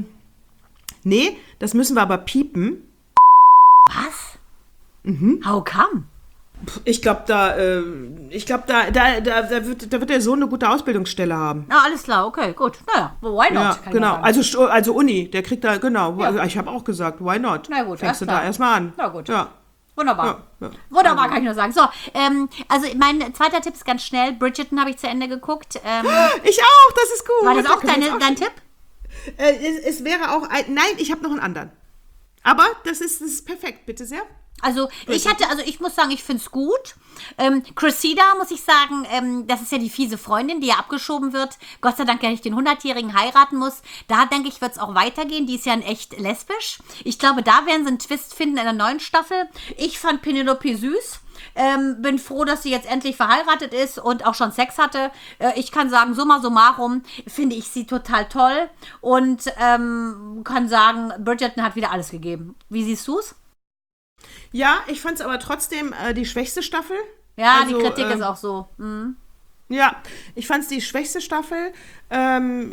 nee, das müssen wir aber piepen.
Was?
Mhm.
How come?
Ich glaube, da, äh, ich glaube, da, da, da, da, wird, da wird der Sohn eine gute Ausbildungsstelle haben.
Ah, alles klar, okay, gut. Naja, why not?
Ja, genau. Also, also Uni, der kriegt da, genau. Ja. Ich habe auch gesagt, why not?
Na gut,
fängst du da erstmal an.
Na gut.
Ja.
Wunderbar.
Ja, ja.
Wunderbar, also. Kann ich nur sagen. So, ähm, also mein zweiter Tipp ist ganz schnell. Bridgerton habe ich zu Ende geguckt. Ähm,
ich auch, das ist gut.
War das auch, deine, auch dein Tipp?
Äh, es, es wäre auch ein, nein, ich habe noch einen anderen. Aber das ist, das ist perfekt, bitte sehr.
Also ich hatte, also ich muss sagen, ich finde es gut. Ähm, Cressida, muss ich sagen, ähm, das ist ja die fiese Freundin, die ja abgeschoben wird. Gott sei Dank ja nicht den hundertjährigen heiraten muss. Da, denke ich, wird es auch weitergehen. Die ist ja in echt lesbisch. Ich glaube, da werden sie einen Twist finden in der neuen Staffel. Ich fand Penelope süß. Ähm, bin froh, dass sie jetzt endlich verheiratet ist und auch schon Sex hatte. Äh, ich kann sagen, summa summarum finde ich sie total toll und ähm, kann sagen, Bridgerton hat wieder alles gegeben. Wie siehst du es?
Ja, ich fand es aber trotzdem äh, die schwächste Staffel.
Ja, also, die Kritik ähm, ist auch so. Mhm.
Ja, ich fand es die schwächste Staffel. Ähm,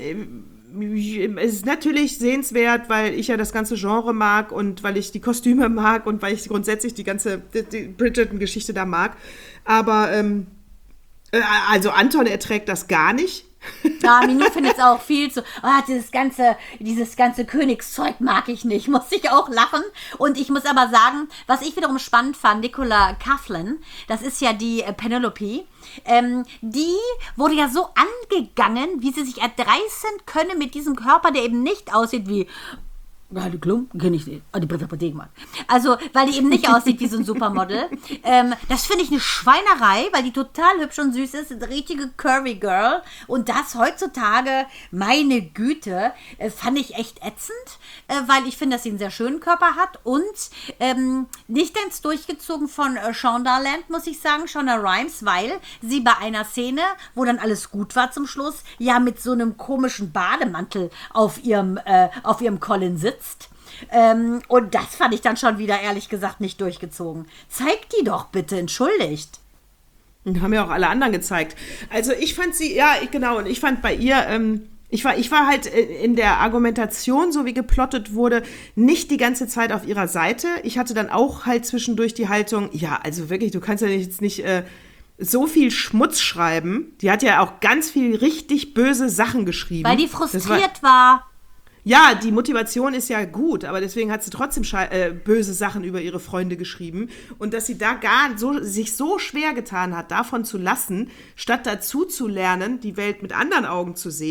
es ist natürlich sehenswert, weil ich ja das ganze Genre mag und weil ich die Kostüme mag und weil ich grundsätzlich die ganze die, die Bridgerton-Geschichte da mag. Aber ähm, äh, also Anton erträgt das gar nicht.
Ja, Minou findet es auch viel zu, oh, dieses ganze, dieses ganze Königszeug mag ich nicht, muss ich auch lachen. Und ich muss aber sagen, was ich wiederum spannend fand, Nicola Coughlan, das ist ja die äh, Penelope, ähm, die wurde ja so angegangen, wie sie sich erdreißen könne mit diesem Körper, der eben nicht aussieht wie... Ja, die Klum, kenne ich nicht. Oh, die Apotheke mal. Also, weil die eben nicht aussieht wie so ein Supermodel. Ähm, das finde ich eine Schweinerei, weil die total hübsch und süß ist. Eine richtige Curvy Girl. Und das heutzutage, meine Güte, äh, fand ich echt ätzend, äh, weil ich finde, dass sie einen sehr schönen Körper hat. Und ähm, nicht ganz durchgezogen von äh, Shondaland, muss ich sagen, Shonda Rhimes, weil sie bei einer Szene, wo dann alles gut war zum Schluss, ja mit so einem komischen Bademantel auf ihrem, äh, auf ihrem Colin sitzt. Ähm, und das fand ich dann schon wieder, ehrlich gesagt, nicht durchgezogen. Zeig die doch bitte, entschuldigt.
Und haben ja auch alle anderen gezeigt. Also ich fand sie, ja, ich, genau, und ich fand bei ihr, ähm, ich war, ich war halt in der Argumentation, so wie geplottet wurde, nicht die ganze Zeit auf ihrer Seite. Ich hatte dann auch halt zwischendurch die Haltung, ja, also wirklich, du kannst ja jetzt nicht äh, so viel Schmutz schreiben. Die hat ja auch ganz viel richtig böse Sachen geschrieben.
Weil die frustriert war, war.
Ja, die Motivation ist ja gut, aber deswegen hat sie trotzdem sche- äh, böse Sachen über ihre Freunde geschrieben. Und dass sie da gar so, sich so schwer getan hat, davon zu lassen, statt dazu zu lernen, die Welt mit anderen Augen zu sehen,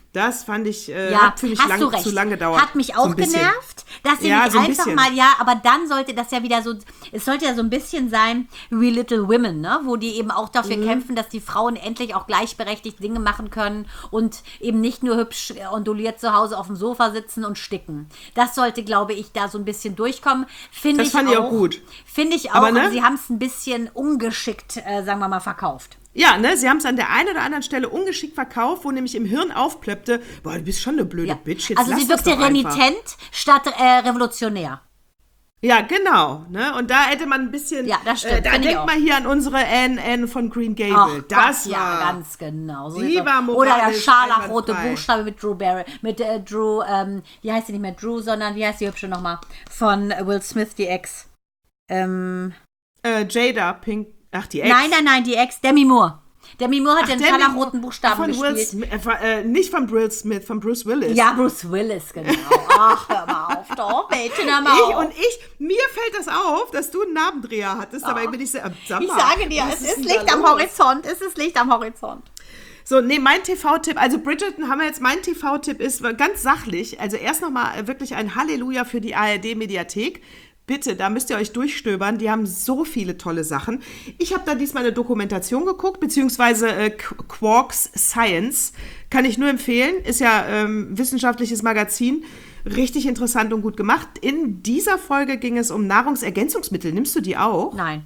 Das fand ich, äh,
ja,
hat für mich lang, zu lange gedauert.
Hat mich auch
so
genervt, dass sie
ja,
nicht
so ein
einfach
bisschen.
mal, ja, aber dann sollte das ja wieder so, es sollte ja so ein bisschen sein wie Little Women, ne? Wo die eben auch dafür
Mhm.
kämpfen, dass die Frauen endlich auch gleichberechtigt Dinge machen können und eben nicht nur hübsch onduliert zu Hause auf dem Sofa sitzen und sticken. Das sollte, glaube ich, da so ein bisschen durchkommen. Finde
Das
ich
fand
auch,
ich auch gut.
Finde ich auch,
Aber,
aber,
ne?
sie haben es ein bisschen ungeschickt, äh, sagen wir mal, verkauft.
Ja, ne, sie haben es an der einen oder anderen Stelle ungeschickt verkauft, wo nämlich im Hirn aufplöppte, boah, du bist schon eine blöde
Ja.
Bitch, jetzt
Also
lass
sie
das
wirkte
doch einfach.
renitent statt äh, revolutionär.
Ja, genau, ne, und da hätte man ein bisschen,
Ja, das stimmt,
äh, da
finde ich
denk
auch.
mal hier an unsere Anne, Anne von Green Gable,
Ach
das
Gott,
war,
ja, ganz genau. So
die
ist es.
war
Oder der
moralisch
scharlachrote
einwandfrei.
Buchstabe mit Drew Barry, mit äh, Drew, ähm, wie heißt sie nicht mehr Drew, sondern wie heißt die hübsche nochmal? Von äh, Will Smith, die Ex. Ähm,
äh, Jada Pink, ach, die Ex.
nein, nein, nein, die Ex, Demi Moore. Demi Moore hat
Ach,
den
Demi
scharlachroten
Moore.
Buchstaben
von Will
gespielt.
Smith, äh, von, äh, nicht von Will Smith, von Bruce Willis.
Ja, Bruce Willis, genau. Ach, hör mal auf, doch, bitte, hör mal
Ich
auf.
und ich, mir fällt das auf, dass du einen Narbendreher hattest, dabei bin ich sehr, äh, sag
Ich
mal,
sage dir,
was
es
ist
ist
denn
Licht
da
am
los?
Horizont, es ist Licht am Horizont.
So, nee, mein T V-Tipp, also Bridgerton haben wir jetzt, mein T V-Tipp ist ganz sachlich, also erst nochmal wirklich ein Halleluja für die A R D-Mediathek. Bitte, da müsst ihr euch durchstöbern, die haben so viele tolle Sachen. Ich habe da diesmal eine Dokumentation geguckt, beziehungsweise äh, Quarks Science, kann ich nur empfehlen, ist ja ähm, wissenschaftliches Magazin, richtig interessant und gut gemacht. In dieser Folge ging es um Nahrungsergänzungsmittel, nimmst du die auch?
Nein.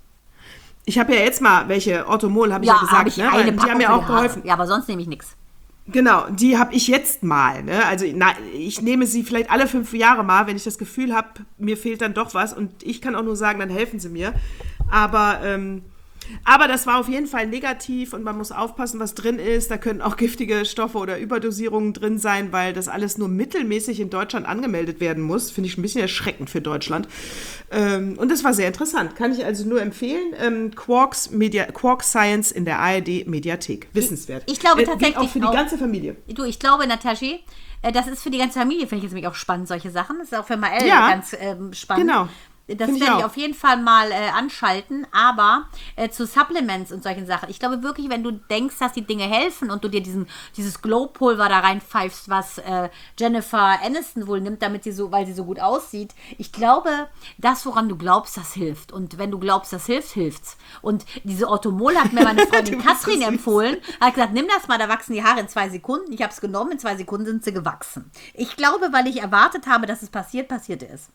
Ich habe ja jetzt mal welche, Orthomol, habe ich ja,
Ja,
gesagt,
habe ich
ne?
eine
Weil die
Packung
haben mir
für
auch
die Haare.
geholfen.
Ja, aber sonst nehme ich nichts.
Genau, die habe ich jetzt mal. Ne? Also na, ich nehme sie vielleicht alle fünf Jahre mal, wenn ich das Gefühl habe, mir fehlt dann doch was. Und ich kann auch nur sagen, dann helfen sie mir. Aber, ähm, aber das war auf jeden Fall negativ und man muss aufpassen, was drin ist. Da können auch giftige Stoffe oder Überdosierungen drin sein, weil das alles nur mittelmäßig in Deutschland angemeldet werden muss. Finde ich ein bisschen erschreckend für Deutschland. Ähm, und das war sehr interessant. Kann ich also nur empfehlen. Ähm, Quarks, Media, Quarks Science in der A R D-Mediathek. Wissenswert.
Ich glaube
Äh,
tatsächlich
auch für die
auch-
ganze Familie.
Du, ich glaube, Nataschi, äh, das ist für die ganze Familie, finde ich jetzt nämlich auch spannend, solche Sachen. Das ist auch für Mael
Ja,
ganz ähm, spannend.
genau.
Das
Find ich
werde ich
auch.
auf jeden Fall mal äh, anschalten, aber äh, zu Supplements und solchen Sachen. Ich glaube wirklich, wenn du denkst, dass die Dinge helfen und du dir diesen, dieses Glow-Pulver da reinpfeifst, was äh, Jennifer Aniston wohl nimmt, damit sie so, weil sie so gut aussieht. Ich glaube, das, woran du glaubst, das hilft. Und wenn du glaubst, das hilft, hilft's. Und diese Orthomol hat mir meine Freundin
Du bist so
Katrin
süß.
empfohlen, hat gesagt, nimm das mal, da wachsen die Haare in zwei Sekunden. Ich habe es genommen, in zwei Sekunden sind sie gewachsen. Ich glaube, weil ich erwartet habe, dass es passiert, passierte es.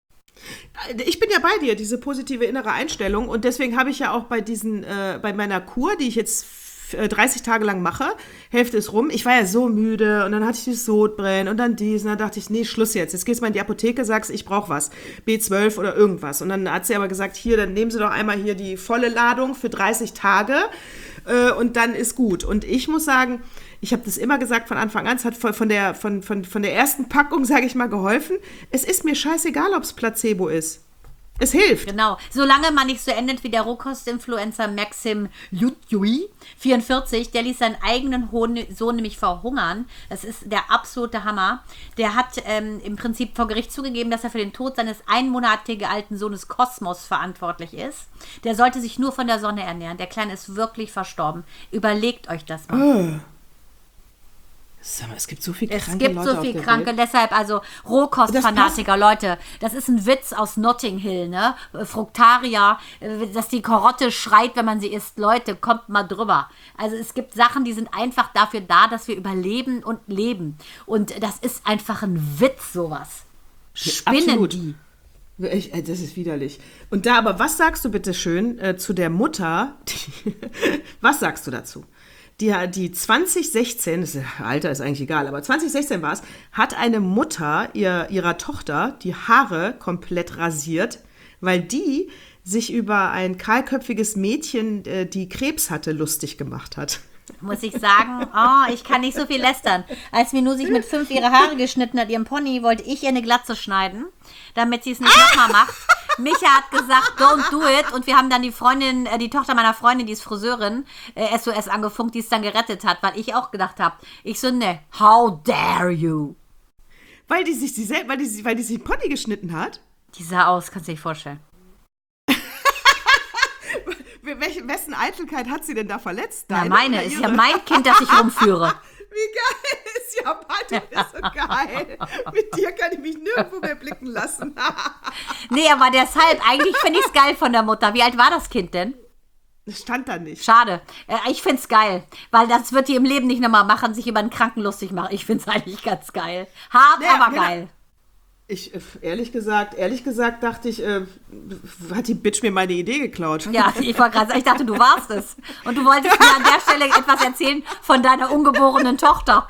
Ich bin ja bei dir, diese positive innere Einstellung. Und deswegen habe ich ja auch bei diesen, äh, bei meiner Kur, die ich jetzt äh, dreißig Tage lang mache, Hälfte ist rum. Ich war ja so müde und dann hatte ich dieses Sodbrennen und dann dies. Und dann dachte ich, nee, Schluss jetzt. Jetzt gehst du mal in die Apotheke, sagst, ich brauche was. B zwölf oder irgendwas. Und dann hat sie aber gesagt, hier, dann nehmen Sie doch einmal hier die volle Ladung für dreißig Tage äh, und dann ist gut. Und ich muss sagen, ich habe das immer gesagt von Anfang an, es hat von, von, der, von, von, von der ersten Packung, sage ich mal, geholfen. Es ist mir scheißegal, ob es Placebo ist. Es hilft.
Genau. Solange man nicht so endet wie der Rohkost-Influencer Maxim Lutjui, vierundvierzig, der ließ seinen eigenen Hohn- Sohn nämlich verhungern. Das ist der absolute Hammer. Der hat ähm, im Prinzip vor Gericht zugegeben, dass er für den Tod seines einmonatigen alten Sohnes Kosmos verantwortlich ist. Der sollte sich nur von der Sonne ernähren. Der Kleine ist wirklich verstorben. Überlegt euch das mal.
Sag mal, es gibt so viele
Es
kranke
gibt
Leute
so
auf
viel
der
Kranke,
Welt.
deshalb also Rohkostfanatiker, Leute, das ist ein Witz aus Notting Hill, ne? Fructaria, äh, dass die Karotte schreit, wenn man sie isst. Leute, kommt mal drüber. Also es gibt Sachen, die sind einfach dafür da, dass wir überleben und leben. Und das ist einfach ein Witz, sowas. Spinnen
Absolut.
die.
Ich, äh, das ist widerlich. Und da aber, was sagst du bitte schön äh, zu der Mutter? Die, was sagst du dazu? Die, die zwanzig sechzehn, das Alter ist eigentlich egal, aber zwanzig sechzehn war es, hat eine Mutter ihr, ihrer Tochter die Haare komplett rasiert, weil die sich über ein kahlköpfiges Mädchen, äh, die Krebs hatte, lustig gemacht hat.
Muss ich sagen, oh, ich kann nicht so viel lästern. Als Minu sich mit fünf ihre Haare geschnitten hat, ihrem Pony, wollte ich ihr eine Glatze schneiden, damit sie es nicht nochmal macht. Micha hat gesagt, don't do it. Und wir haben dann die Freundin, äh, die Tochter meiner Freundin, die ist Friseurin, äh, S O S angefunkt, die es dann gerettet hat, weil ich auch gedacht habe, ich so, ne, how dare you?
Weil die sich, die, sel- weil die, weil die sich Pony geschnitten hat?
Die sah aus, kannst du dir nicht vorstellen.
Welche, wessen Eitelkeit hat sie denn da verletzt?
Na,
Deine
meine,
oder
ist
ihre?
ja mein Kind, das ich rumführe.
Wie geil ist ja, Mann, du bist so geil. Mit dir kann ich mich nirgendwo mehr blicken lassen.
Nee, aber deshalb, eigentlich finde ich es geil von der Mutter. Wie alt war das Kind denn?
Das stand da nicht.
Schade. Äh, ich finde es geil, weil das wird die im Leben nicht nochmal machen, sich über einen Kranken lustig machen. Ich finde es eigentlich ganz geil. Hart,
Ja,
aber
genau.
geil.
Ich, äh, ehrlich gesagt, ehrlich gesagt dachte ich, äh, hat die Bitch mir meine Idee geklaut.
Ja, ich war gerade, ich dachte, du warst es. Und du wolltest mir an der Stelle etwas erzählen von deiner ungeborenen Tochter.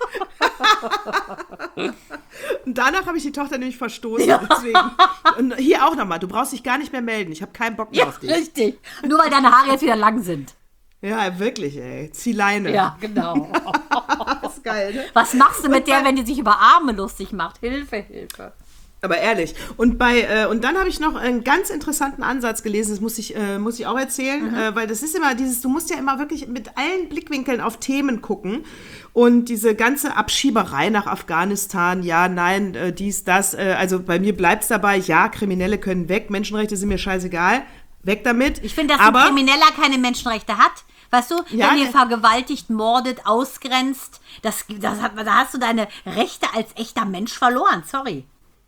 Und danach habe ich die Tochter nämlich verstoßen.
Ja.
Deswegen. Und hier auch nochmal, du brauchst dich gar nicht mehr melden. Ich habe keinen Bock mehr
Ja,
auf dich.
richtig. Nur weil deine Haare jetzt wieder lang sind.
Ja, wirklich, ey. Zieh Leine.
Ja, genau.
Das ist geil, ne?
Was machst du mit der, wenn die sich über Arme lustig macht? Hilfe, Hilfe.
Aber ehrlich. Und bei äh, und dann habe ich noch einen ganz interessanten Ansatz gelesen, das muss ich, äh, muss ich auch erzählen, mhm. äh, weil das ist immer dieses, du musst ja immer wirklich mit allen Blickwinkeln auf Themen gucken und diese ganze Abschieberei nach Afghanistan, ja, nein, äh, dies, das, äh, also bei mir bleibt es dabei, ja, Kriminelle können weg, Menschenrechte sind mir scheißegal, weg damit.
Ich finde, dass
aber,
ein Krimineller keine Menschenrechte hat. Weißt du,
Ja,
wenn ihr
ne-
vergewaltigt, mordet, ausgrenzt, das, das hat, da hast du deine Rechte als echter Mensch verloren. Sorry.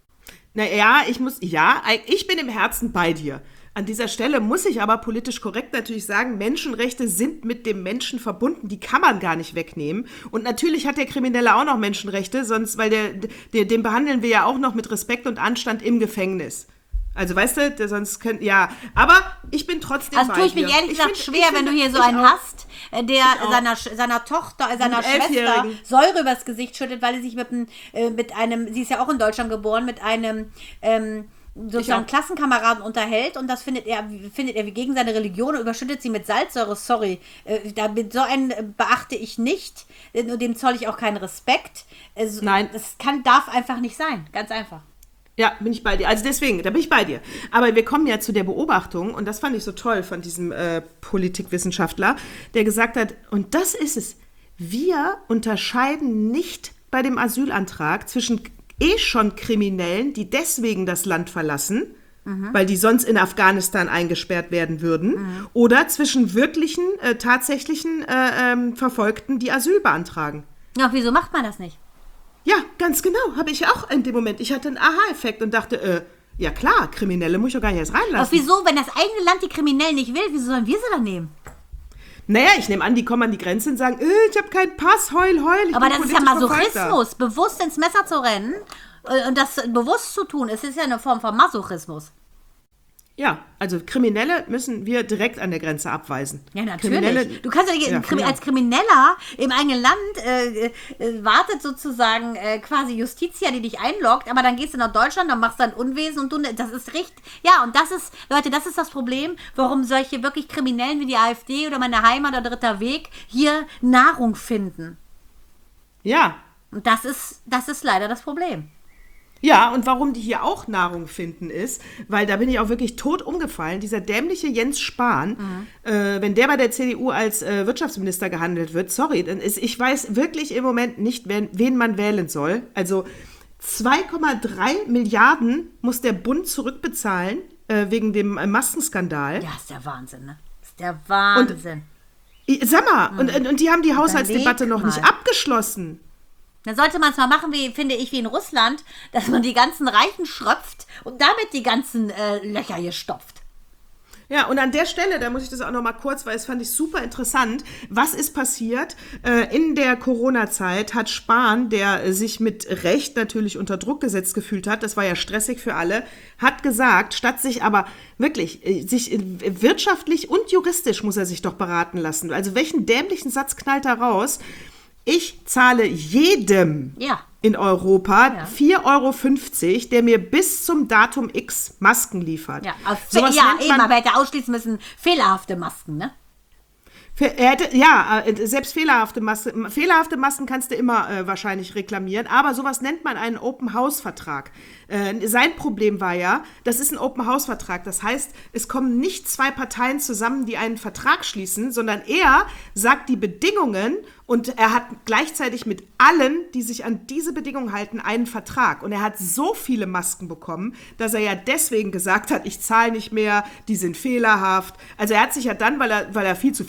Naja, ich muss, ja, ich bin im Herzen bei dir. An dieser Stelle muss ich aber politisch korrekt natürlich sagen, Menschenrechte sind mit dem Menschen verbunden, die kann man gar nicht wegnehmen. Und natürlich hat der Kriminelle auch noch Menschenrechte, sonst, weil der, der den behandeln wir ja auch noch mit Respekt und Anstand im Gefängnis. Also weißt du, der sonst könnte, ja, aber ich bin trotzdem
Also
bei
tue ich mich
dir.
ehrlich gesagt
find-
schwer,
ich
wenn du
finde-
hier so
ich
einen
auch.
hast, äh, der
auch.
seiner, Sch- seiner Tochter, äh, seiner
Einen
Schwester
Elfjährigen.
Säure übers Gesicht schüttet, weil sie sich mit, einem, äh, mit einem, sie ist ja auch in Deutschland geboren, mit einem ähm, sozusagen
auch.
Klassenkameraden unterhält und das findet er, findet er wie gegen seine Religion und überschüttet sie mit Salzsäure. Sorry, äh, da, mit so einen äh, beachte ich nicht, äh, und dem zoll ich auch keinen Respekt. Also,
Nein.
Das kann, darf einfach nicht sein, ganz einfach.
Ja, bin ich bei dir. Also deswegen, da bin ich bei dir. Aber wir kommen ja zu der Beobachtung, und das fand ich so toll von diesem äh, Politikwissenschaftler, der gesagt hat, und das ist es, wir unterscheiden nicht bei dem Asylantrag zwischen eh schon Kriminellen, die deswegen das Land verlassen, mhm. weil die sonst in Afghanistan eingesperrt werden würden, mhm. oder zwischen wirklichen, äh, tatsächlichen äh, ähm, Verfolgten, die Asyl beantragen.
Ja, wieso macht man das nicht?
Ja, ganz genau, habe ich auch in dem Moment. Ich hatte einen Aha-Effekt und dachte, äh, ja klar, Kriminelle muss ich doch gar nicht erst reinlassen.
Aber wieso, wenn das eigene Land die Kriminellen nicht will, wieso sollen wir sie dann nehmen?
Naja, ich nehme an, die kommen an die Grenze und sagen, äh, ich habe keinen Pass, heul, heul. Ich
Aber
bin
das ist ja
politisch Verfolgter.
Masochismus, bewusst ins Messer zu rennen äh, und das bewusst zu tun. Es ist ja eine Form von Masochismus.
Ja, also Kriminelle müssen wir direkt an der Grenze abweisen.
Ja, natürlich.
Kriminelle,
Du kannst ja,
Ja,
Krimi-
genau.
als Krimineller im eigenen Land äh, äh, wartet sozusagen äh, quasi Justitia, die dich einloggt, aber dann gehst du nach Deutschland, dann machst du ein Unwesen und du, das ist richtig. Ja, und das ist, Leute, das ist das Problem, warum solche wirklich Kriminellen wie die AfD oder meine Heimat oder Dritter Weg hier Nahrung finden.
Ja,
Und das ist, das ist leider das Problem.
ja, und warum die hier auch Nahrung finden ist, weil da bin ich auch wirklich tot umgefallen, dieser dämliche Jens Spahn, mhm. äh, wenn der bei der C D U als äh, Wirtschaftsminister gehandelt wird, sorry, dann ist, ich weiß wirklich im Moment nicht, wen, wen man wählen soll. Also zwei Komma drei Milliarden muss der Bund zurückbezahlen äh, wegen dem äh, Maskenskandal.
Ja, ist der Wahnsinn, ne? Ist der Wahnsinn.
Und, sag mal, mhm. und, und die haben die Haushaltsdebatte
Überleg
noch nicht
mal.
abgeschlossen.
Dann sollte man es mal machen, wie finde ich, wie in Russland, dass man die ganzen Reichen schröpft und damit die ganzen äh, Löcher hier stopft.
Ja, und an der Stelle, da muss ich das auch noch mal kurz, weil es fand ich super interessant, was ist passiert? Äh, in der Corona-Zeit hat Spahn, der äh, sich mit Recht natürlich unter Druck gesetzt gefühlt hat, das war ja stressig für alle, hat gesagt, statt sich aber wirklich, äh, sich äh, wirtschaftlich und juristisch muss er sich doch beraten lassen. Also welchen dämlichen Satz knallt er raus? Ich zahle jedem
Ja.
in Europa
Ja.
vier Euro fünfzig, der mir bis zum Datum X Masken liefert.
Ja, auf,
Sowas
ja
nennt
eben,
man-
aber hätte ausschließen müssen, fehlerhafte Masken, ne?
Fe- Er hätte, ja, äh, selbst fehlerhafte Masken, fehlerhafte Masken kannst du immer äh, wahrscheinlich reklamieren, aber sowas nennt man einen Open-House-Vertrag. Äh, sein Problem war ja, das ist ein Open-House-Vertrag, das heißt, es kommen nicht zwei Parteien zusammen, die einen Vertrag schließen, sondern er sagt die Bedingungen und er hat gleichzeitig mit allen, die sich an diese Bedingungen halten, einen Vertrag. Und er hat so viele Masken bekommen, dass er ja deswegen gesagt hat, ich zahle nicht mehr, die sind fehlerhaft. Also er hat sich ja dann, weil er, weil er viel zu viele bekommen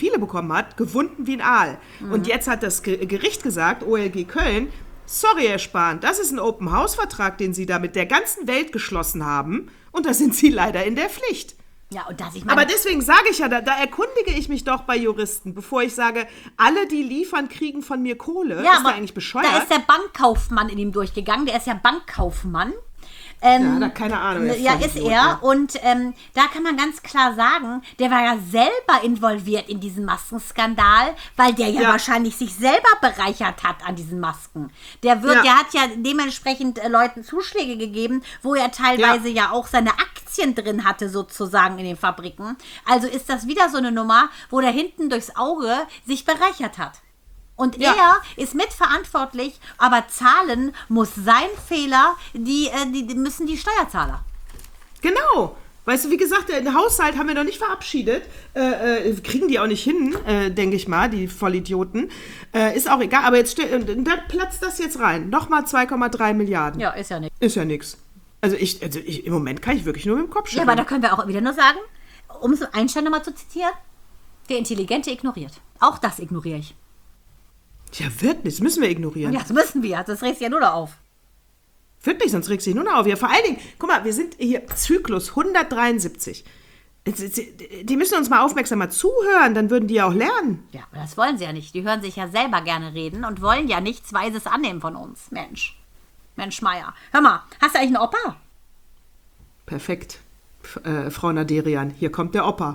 bekommen hat, gewunden wie ein Aal. Mhm. Und jetzt hat das Gericht gesagt, O L G Köln, sorry, Herr Spahn, das ist ein Open-House-Vertrag, den Sie da mit der ganzen Welt geschlossen haben. Und da sind Sie leider in der Pflicht.
Ja, und das, ich meine,
aber deswegen sage ich ja, da, da erkundige ich mich doch bei Juristen, bevor ich sage, alle, die liefern, kriegen von mir Kohle.
Ja,
ist der eigentlich bescheuert?
Da ist der Bankkaufmann in ihm durchgegangen, der ist ja Bankkaufmann. Ähm,
ja, da keine Ahnung.
Ja, ist er. Ja. Und ähm, da kann man ganz klar sagen, der war ja selber involviert in diesen Maskenskandal, weil der ja, ja. wahrscheinlich sich selber bereichert hat an diesen Masken. Der wird, ja. der hat ja dementsprechend äh, Leuten Zuschläge gegeben, wo er teilweise ja. ja auch seine Aktien drin hatte, sozusagen in den Fabriken. Also ist das wieder so eine Nummer, wo der hinten durchs Auge sich bereichert hat. Und ja. er ist mitverantwortlich, aber zahlen muss sein Fehler, die, die, die müssen die Steuerzahler.
Genau. Weißt du, wie gesagt, den Haushalt haben wir noch nicht verabschiedet. Äh, äh, kriegen die auch nicht hin, äh, denke ich mal, die Vollidioten. Äh, ist auch egal, aber jetzt äh, da platzt das jetzt rein. Nochmal zwei Komma drei Milliarden.
Ja, ist ja nichts.
Ist ja nichts. Also, ich, also ich, im Moment kann ich wirklich nur mit dem Kopf schütteln.
Ja, aber da können wir auch wieder nur sagen, um so Einstein nochmal zu zitieren, der Intelligente ignoriert. Auch das ignoriere ich.
Ja, wirklich, das müssen wir ignorieren.
Ja, das müssen wir, das regt sich ja nur noch auf.
Wirklich, sonst regt sich nur noch auf. Ja, vor allen Dingen, guck mal, wir sind hier Zyklus hundertdreiundsiebzig. Die müssen uns mal aufmerksamer zuhören, dann würden die ja auch lernen.
Ja, aber das wollen sie ja nicht. Die hören sich ja selber gerne reden und wollen ja nichts Weises annehmen von uns. Mensch, Mensch Meier. Hör mal, hast du eigentlich einen Opa?
Perfekt, F- äh, Frau Naderian, hier kommt der Opa.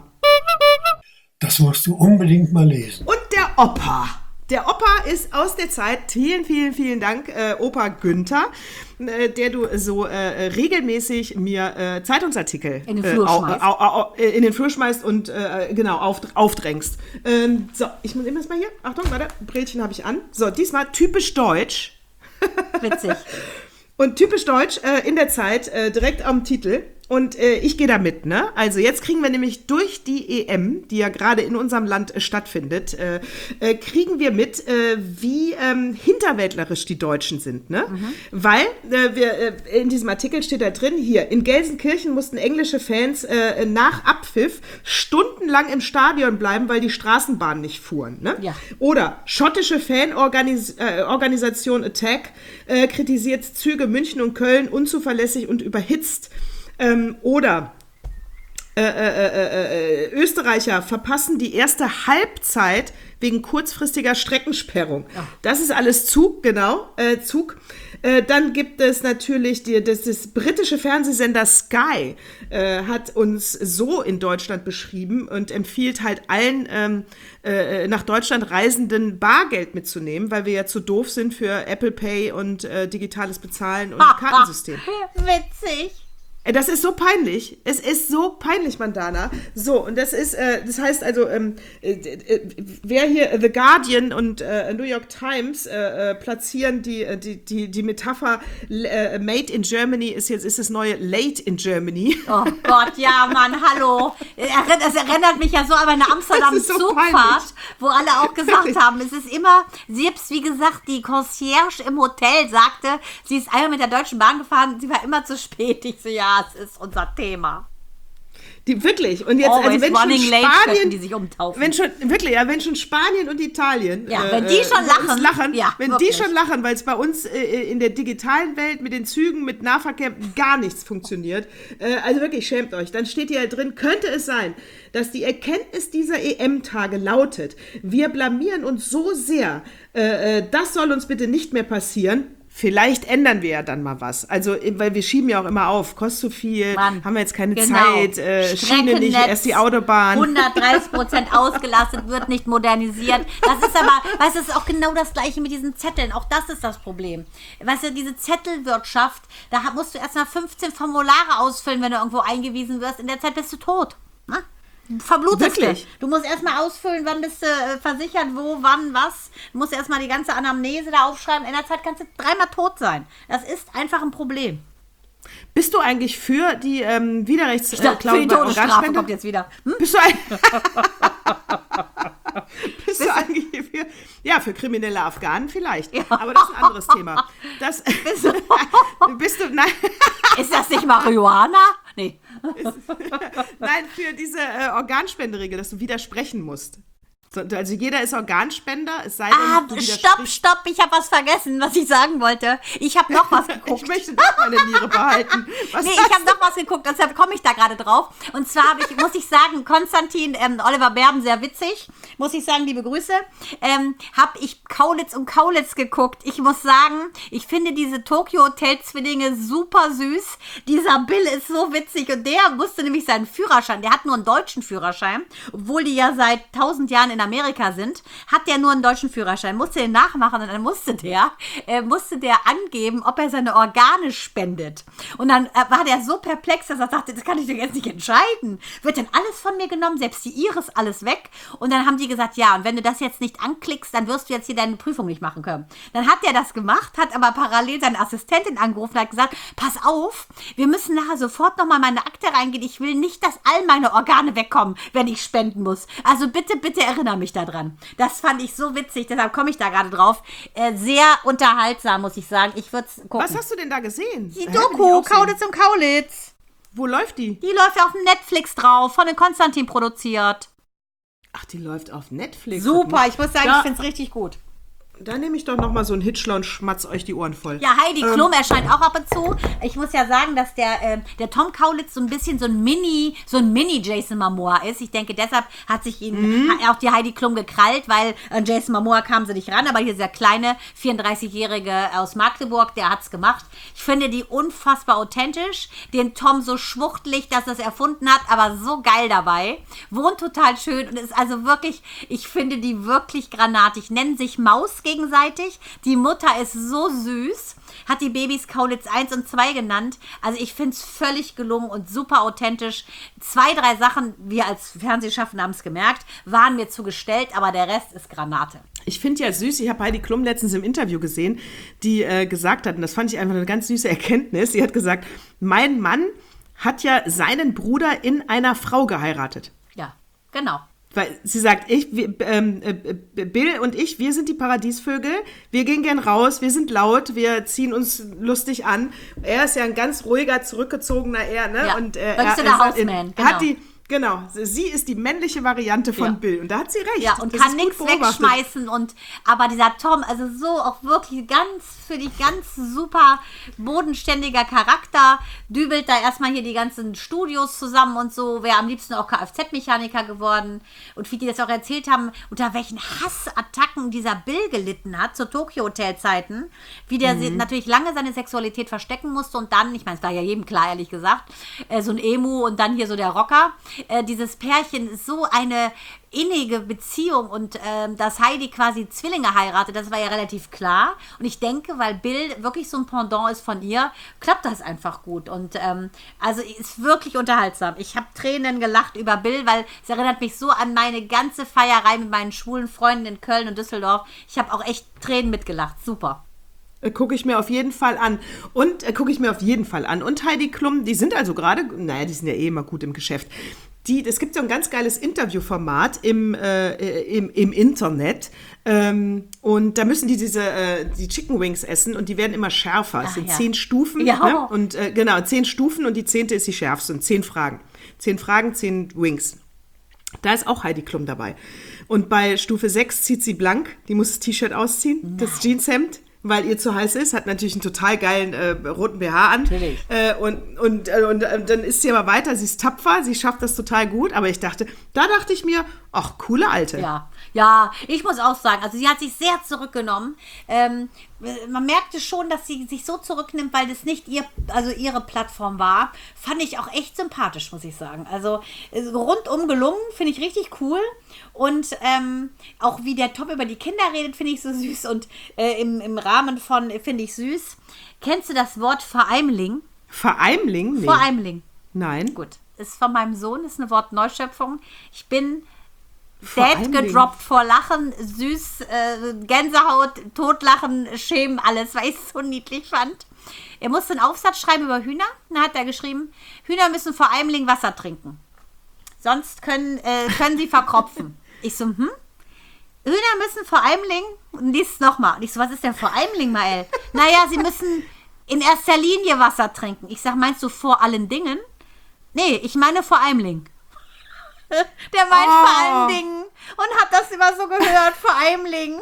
Das musst du unbedingt mal lesen.
Und der Opa. Der Opa ist aus der Zeit, vielen, vielen, vielen Dank, äh, Opa Günther, äh, der du so äh, regelmäßig mir äh, Zeitungsartikel
in den Flur
äh, au,
schmeißt.
Au, au, au, in den Flur schmeißt und äh, genau auf, aufdrängst. Ähm, so, ich muss immer mal hier, Achtung, warte, Brillchen habe ich an. So, diesmal typisch deutsch.
Witzig.
Und typisch deutsch äh, in der Zeit, äh, direkt am Titel. Und äh, ich gehe da mit, ne? Also jetzt kriegen wir nämlich durch die E M, die ja gerade in unserem Land äh, stattfindet, äh, äh, kriegen wir mit, äh, wie ähm, hinterwäldlerisch die Deutschen sind, ne? Mhm. Weil, äh, wir, äh, in diesem Artikel steht da drin, hier, in Gelsenkirchen mussten englische Fans äh, nach Abpfiff stundenlang im Stadion bleiben, weil die Straßenbahnen nicht fuhren, ne?
Ja.
Oder schottische Fanorganisation äh, Attack äh, kritisiert Züge München und Köln unzuverlässig und überhitzt. Ähm, oder äh, äh, äh, äh, Österreicher verpassen die erste Halbzeit wegen kurzfristiger Streckensperrung. Ja. Das ist alles Zug, genau, äh, Zug. Äh, dann gibt es natürlich die, das, das britische Fernsehsender Sky äh, hat uns so in Deutschland beschrieben und empfiehlt halt allen ähm, äh, nach Deutschland Reisenden Bargeld mitzunehmen, weil wir ja zu doof sind für Apple Pay und äh, digitales Bezahlen und Kartensystem.
Witzig.
Das ist so peinlich. Es ist so peinlich, Mandana. So, und das ist, äh, das heißt also, ähm, äh, äh, wer hier The Guardian und äh, New York Times äh, äh, platzieren die, die, die, die Metapher äh, Made in Germany ist jetzt ist das neue Late in Germany.
Oh Gott, ja, Mann, hallo. Das erinnert mich ja so an eine Amsterdam-Zugfahrt, so wo alle auch gesagt haben, es ist immer, selbst wie gesagt, die Concierge im Hotel sagte, sie ist einmal mit der Deutschen Bahn gefahren, sie war immer zu spät. Ich so, ja, das ist unser Thema.
Die, wirklich. Und jetzt,
Always
also wenn schon Spanien,
die sich umtaufen.
Wenn schon, wirklich, ja, wenn schon Spanien und Italien,
ja, wenn die schon lachen,
lachen
ja,
wenn
wirklich.
die schon lachen, weil es bei uns äh, in der digitalen Welt mit den Zügen, mit Nahverkehr gar nichts funktioniert, äh, also wirklich, schämt euch. Dann steht hier drin, könnte es sein, dass die Erkenntnis dieser E M-Tage lautet, wir blamieren uns so sehr, äh, das soll uns bitte nicht mehr passieren. Vielleicht ändern wir ja dann mal was. Also, weil wir schieben ja auch immer auf. Kostet zu viel, Mann, haben wir jetzt keine genau. Zeit, äh, Schiene nicht, erst die Autobahn.
hundertdreißig Prozent ausgelastet, wird nicht modernisiert. Das ist aber, weißt du, das ist auch genau das Gleiche mit diesen Zetteln. Auch das ist das Problem. Weißt du, diese Zettelwirtschaft, da musst du erst mal fünfzehn Formulare ausfüllen, wenn du irgendwo eingewiesen wirst. In der Zeit bist du tot. Na? Verblutest du. Du musst erstmal ausfüllen, wann bist du äh, versichert, wo, wann, was. Du musst erstmal die ganze Anamnese da aufschreiben. In der Zeit kannst du dreimal tot sein. Das ist einfach ein Problem.
Bist du eigentlich für die ähm, Widerrechts...
Ich dachte, für die Todesstrafe kommt jetzt wieder. Hm?
Bist du, ein Bist du eigentlich für... Ja, für kriminelle Afghanen vielleicht. Ja. Aber das ist ein anderes Thema. Das, bist du... bist du nein.
Ist das nicht Marihuana? Nee.
Nein, für diese äh, Organspenderegel, dass du widersprechen musst. Also jeder ist Organspender, es sei denn,
Ah,
du
stopp, stopp, ich habe was vergessen, was ich sagen wollte. Ich habe noch was geguckt.
Ich möchte doch meine Niere behalten. Was
nee, ich habe noch was geguckt, deshalb komme ich da gerade drauf. Und zwar habe ich, muss ich sagen, Konstantin, ähm, Oliver Berben, sehr witzig, muss ich sagen, liebe Grüße, ähm, habe ich Kaulitz und Kaulitz geguckt. Ich muss sagen, ich finde diese Tokyo-Hotel-Zwillinge super süß. Dieser Bill ist so witzig und der musste nämlich seinen Führerschein, der hat nur einen deutschen Führerschein, obwohl die ja seit tausend Jahren in Amerika sind, hat der nur einen deutschen Führerschein, musste den nachmachen und dann musste der, äh, musste der angeben, ob er seine Organe spendet. Und dann äh, war der so perplex, dass er sagte, das kann ich doch jetzt nicht entscheiden. Wird denn alles von mir genommen, selbst die Iris, alles weg? Und dann haben die gesagt, ja, und wenn du das jetzt nicht anklickst, dann wirst du jetzt hier deine Prüfung nicht machen können. Dann hat der das gemacht, hat aber parallel seine Assistentin angerufen und hat gesagt, pass auf, wir müssen nachher sofort nochmal meine Akte reingehen. Ich will nicht, dass all meine Organe wegkommen, wenn ich spenden muss. Also bitte, bitte erinnere mich daran. Das fand ich so witzig, deshalb komme ich da gerade drauf. Äh, sehr unterhaltsam, muss ich sagen. Ich würde es gucken.
Was hast du denn da gesehen?
Die Doku, Kaulitz und Kaulitz.
Wo läuft die?
Die läuft auf Netflix drauf, von den Konstantin produziert.
Ach, die läuft auf Netflix.
Super, ich muss sagen,
da,
ich finde es richtig gut.
Da nehme ich doch noch mal so einen Hitchler und schmatz euch die Ohren voll.
Ja, Heidi
ähm,
Klum erscheint auch ab und zu. Ich muss ja sagen, dass der, äh, der Tom Kaulitz so ein bisschen so ein Mini, so ein Mini-Jason Momoa ist. Ich denke, deshalb hat sich ihn mhm. auch die Heidi Klum gekrallt, weil an Jason Momoa kam sie nicht ran. Aber hier dieser kleine vierunddreißigjährige aus Magdeburg, der hat's gemacht. Ich finde die unfassbar authentisch. Den Tom so schwuchtelig, dass er es erfunden hat, aber so geil dabei. Wohnt total schön und ist also wirklich, ich finde die wirklich granatig. Nennen sich Maus gegenseitig. Die Mutter ist so süß, hat die Babys Kaulitz eins und zwei genannt. Also ich finde es völlig gelungen und super authentisch. Zwei, drei Sachen, wir als Fernsehschaffende haben es gemerkt, waren mir zugestellt, aber der Rest ist Granate.
Ich finde ja süß, ich habe Heidi Klum letztens im Interview gesehen, die äh, gesagt hat, und das fand ich einfach eine ganz süße Erkenntnis, sie hat gesagt, mein Mann hat ja seinen Bruder in einer Frau geheiratet.
Ja, genau.
Weil sie sagt, ich, wir, ähm, äh, Bill und ich, wir sind die Paradiesvögel, wir gehen gern raus, wir sind laut, wir ziehen uns lustig an. Er ist ja ein ganz ruhiger, zurückgezogener er, ne?
Ja,
und äh,
er,
er,
der
er
Hausman, genau.
hat die, genau, sie ist die männliche Variante von
ja.
Bill und da hat sie recht.
Ja, und
das
kann nichts wegschmeißen und, aber dieser Tom, also so auch wirklich ganz, für dich ganz super bodenständiger Charakter, dübelt da erstmal hier die ganzen Studios zusammen und so, wäre am liebsten auch Kfz-Mechaniker geworden und wie die das auch erzählt haben, unter welchen Hassattacken dieser Bill gelitten hat, zu Tokyo-Hotel-Zeiten, wie der mhm. natürlich lange seine Sexualität verstecken musste und dann, ich meine, es war ja jedem klar, ehrlich gesagt, äh, so ein Emu und dann hier so der Rocker, äh, dieses Pärchen ist so eine innige Beziehung und ähm, dass Heidi quasi Zwillinge heiratet, das war ja relativ klar. Und ich denke, weil Bill wirklich so ein Pendant ist von ihr, klappt das einfach gut. Und ähm, also ist wirklich unterhaltsam. Ich habe Tränen gelacht über Bill, weil es erinnert mich so an meine ganze Feierei mit meinen schwulen Freunden in Köln und Düsseldorf. Ich habe auch echt Tränen mitgelacht. Super.
Gucke ich mir auf jeden Fall an. Und äh, gucke ich mir auf jeden Fall an. Und Heidi Klum, die sind also gerade, naja, die sind ja eh immer gut im Geschäft. Die, es gibt so ein ganz geiles Interviewformat im, äh, im, im Internet. Ähm, und da müssen die diese äh, die Chicken Wings essen und die werden immer schärfer. Es sind
ja.
zehn Stufen.
Ja.
Ne? Und äh, genau, zehn Stufen und die zehnte ist die schärfste. Und zehn Fragen. Zehn Fragen, zehn Wings. Da ist auch Heidi Klum dabei. Und bei Stufe sechs zieht sie blank. Die muss das T-Shirt ausziehen, Nein. das Jeanshemd, weil ihr zu heiß ist, hat natürlich einen total geilen äh, roten B H an.
Natürlich.
Äh, und, und, äh, und äh, dann ist sie aber weiter, sie ist tapfer, sie schafft das total gut, aber ich dachte, da dachte ich mir, ach, coole Alte.
Ja, ja, ich muss auch sagen, also sie hat sich sehr zurückgenommen. Ähm, man merkte schon, dass sie sich so zurücknimmt, weil das nicht ihr, also ihre Plattform war. Fand ich auch echt sympathisch, muss ich sagen. Also rundum gelungen, finde ich richtig cool. Und ähm, auch wie der Tom über die Kinder redet, finde ich so süß. Und äh, im, im Rahmen von, finde ich süß. Kennst du das Wort Vereimling?
Vereimling? Nee.
Vereimling.
Nein.
Gut, ist von meinem Sohn, ist eine Wortneuschöpfung. Ich bin dead gedroppt vor Lachen, süß, äh, Gänsehaut, Totlachen, Schämen, alles, weil ich es so niedlich fand. Er musste einen Aufsatz schreiben über Hühner. Dann hat er geschrieben, Hühner müssen vor Eimling Wasser trinken. Sonst können, äh, können sie verkropfen. Ich so, hm? Hühner müssen vor Eimling, und lies es nochmal. Und ich so, was ist denn vor Eimling, Mael? Naja, sie müssen in erster Linie Wasser trinken. Ich sag, meinst du vor allen Dingen? Nee, ich meine vor Eimling. Der meint oh. vor allen Dingen und habe das immer so gehört vor Eimling.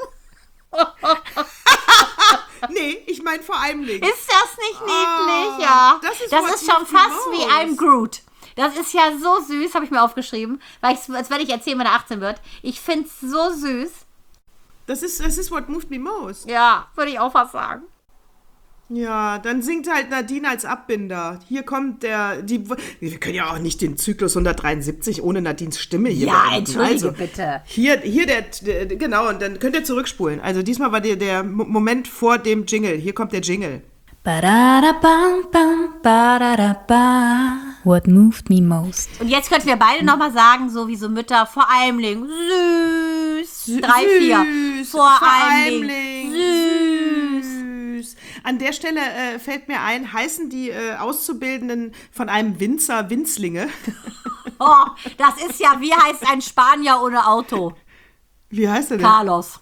Nee, ich meine vor Eimling.
Ist das nicht niedlich?
Oh,
ja.
Das ist,
das ist schon fast wie I'm Groot. Das ist ja so süß, habe ich mir aufgeschrieben. Weil ich, als werde ich erzählen, wenn er achtzehn wird. Ich finde es so süß.
Das ist, das ist what moved me most.
Ja, würde ich auch was sagen.
Ja, dann singt halt Nadine als Abbinder. Hier kommt der, die, wir können ja auch nicht den Zyklus hundertdreiundsiebzig ohne Nadines Stimme hier
Ja,
beenden.
entschuldige
also,
bitte.
Hier, hier der, der, genau, und dann könnt ihr zurückspulen. Also diesmal war der, der Moment vor dem Jingle. Hier kommt der Jingle.
What moved me most.
Und jetzt könnten wir beide nochmal sagen, so wie so Mütter, vor Eimling, süß. Drei,
Süß,
vier. Vor,
vor
Eimling,
Eimling,
süß.
süß. An der Stelle äh, fällt mir ein, heißen die äh, Auszubildenden von einem Winzer Winzlinge?
Oh, das ist ja, wie heißt ein Spanier ohne Auto?
Wie heißt er denn?
Carlos.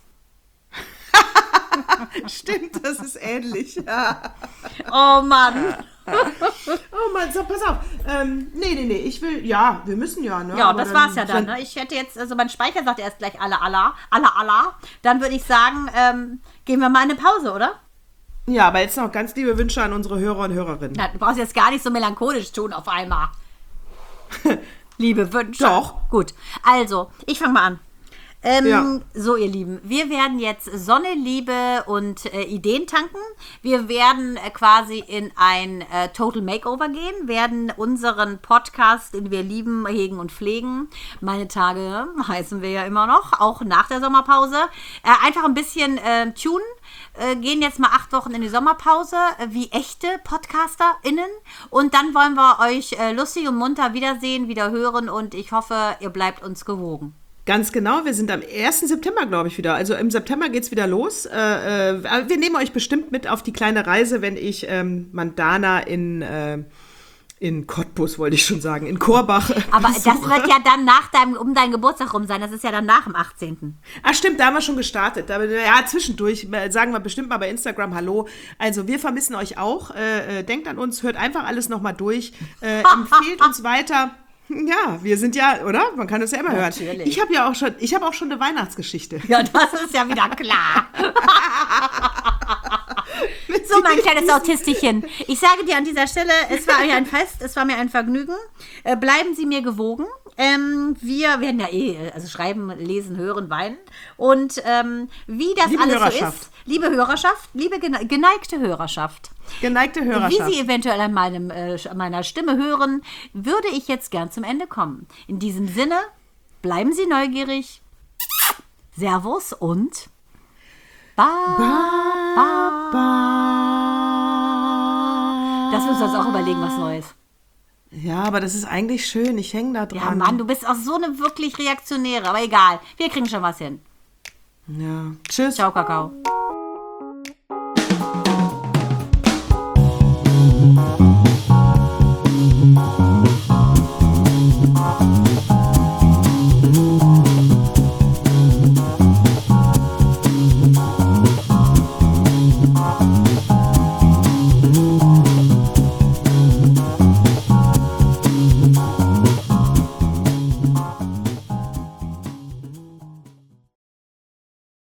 Stimmt, das ist ähnlich. Ja.
Oh Mann.
Oh Mann, so, pass auf. Ähm, nee, nee, nee, ich will, ja, wir müssen ja, ne?
Ja,
Aber
das
dann,
war's ja dann. Ne? Ich hätte jetzt, also mein Speicher sagt erst gleich alla, alla, alla, alla. Dann würde ich sagen, ähm, gehen wir mal in eine Pause, oder?
Ja, aber jetzt noch ganz liebe Wünsche an unsere Hörer und Hörerinnen.
Na, du brauchst jetzt gar nicht so melancholisch tun auf einmal. Liebe Wünsche.
Doch.
Gut, also, ich fange mal an. Ähm,
Ja.
So, ihr Lieben, wir werden jetzt Sonne, Liebe und äh, Ideen tanken. Wir werden äh, quasi in ein äh, Total Makeover gehen, werden unseren Podcast, den wir lieben, hegen und pflegen. Meine Tage heißen wir ja immer noch, auch nach der Sommerpause. Äh, einfach ein bisschen äh, tunen. Äh, gehen jetzt mal acht Wochen in die Sommerpause, äh, wie echte PodcasterInnen. Und dann wollen wir euch äh, lustig und munter wiedersehen, wieder hören und ich hoffe, ihr bleibt uns gewogen.
Ganz genau, wir sind am ersten September, glaube ich, wieder. Also im September geht's wieder los. Äh, äh, wir nehmen euch bestimmt mit auf die kleine Reise, wenn ich ähm, Mandana in, äh, in Cottbus, wollte ich schon sagen, in Korbach. äh,
Aber
besuche.
das wird ja dann nach deinem, um deinen Geburtstag rum sein. Das ist ja dann nach dem achtzehnten
Ah, stimmt, da haben wir schon gestartet. Aber, ja, zwischendurch äh, sagen wir bestimmt mal bei Instagram Hallo. Also wir vermissen euch auch. Äh, äh, denkt an uns, hört einfach alles nochmal durch. Äh, empfehlt uns weiter. Ja, wir sind ja, oder? Man kann das ja immer hören.
Natürlich.
Ich habe ja auch schon, ich habe auch schon eine Weihnachtsgeschichte.
Ja, das ist ja wieder klar. So, mein kleines Autistichen. Ich sage dir an dieser Stelle, es war mir ein Fest, es war mir ein Vergnügen. Äh, bleiben Sie mir gewogen. Ähm, wir werden ja eh, also schreiben, lesen, hören, weinen. Und ähm, wie das
Liebe
alles so
Hörerschaft.
ist, liebe Hörerschaft, liebe gene- geneigte Hörerschaft,
Geneigte Hörerschaft.
wie Sie eventuell an, meinem, äh, an meiner Stimme hören, würde ich jetzt gern zum Ende kommen. In diesem Sinne, bleiben Sie neugierig. Servus und Ba, ba, ba. Das müssen wir uns auch überlegen, was Neues.
Ja, aber das ist eigentlich schön. Ich hänge da dran.
Ja, Mann, du bist auch so eine wirklich Reaktionäre. Aber egal, wir kriegen schon was hin.
Ja. Tschüss.
Ciao, Kakao.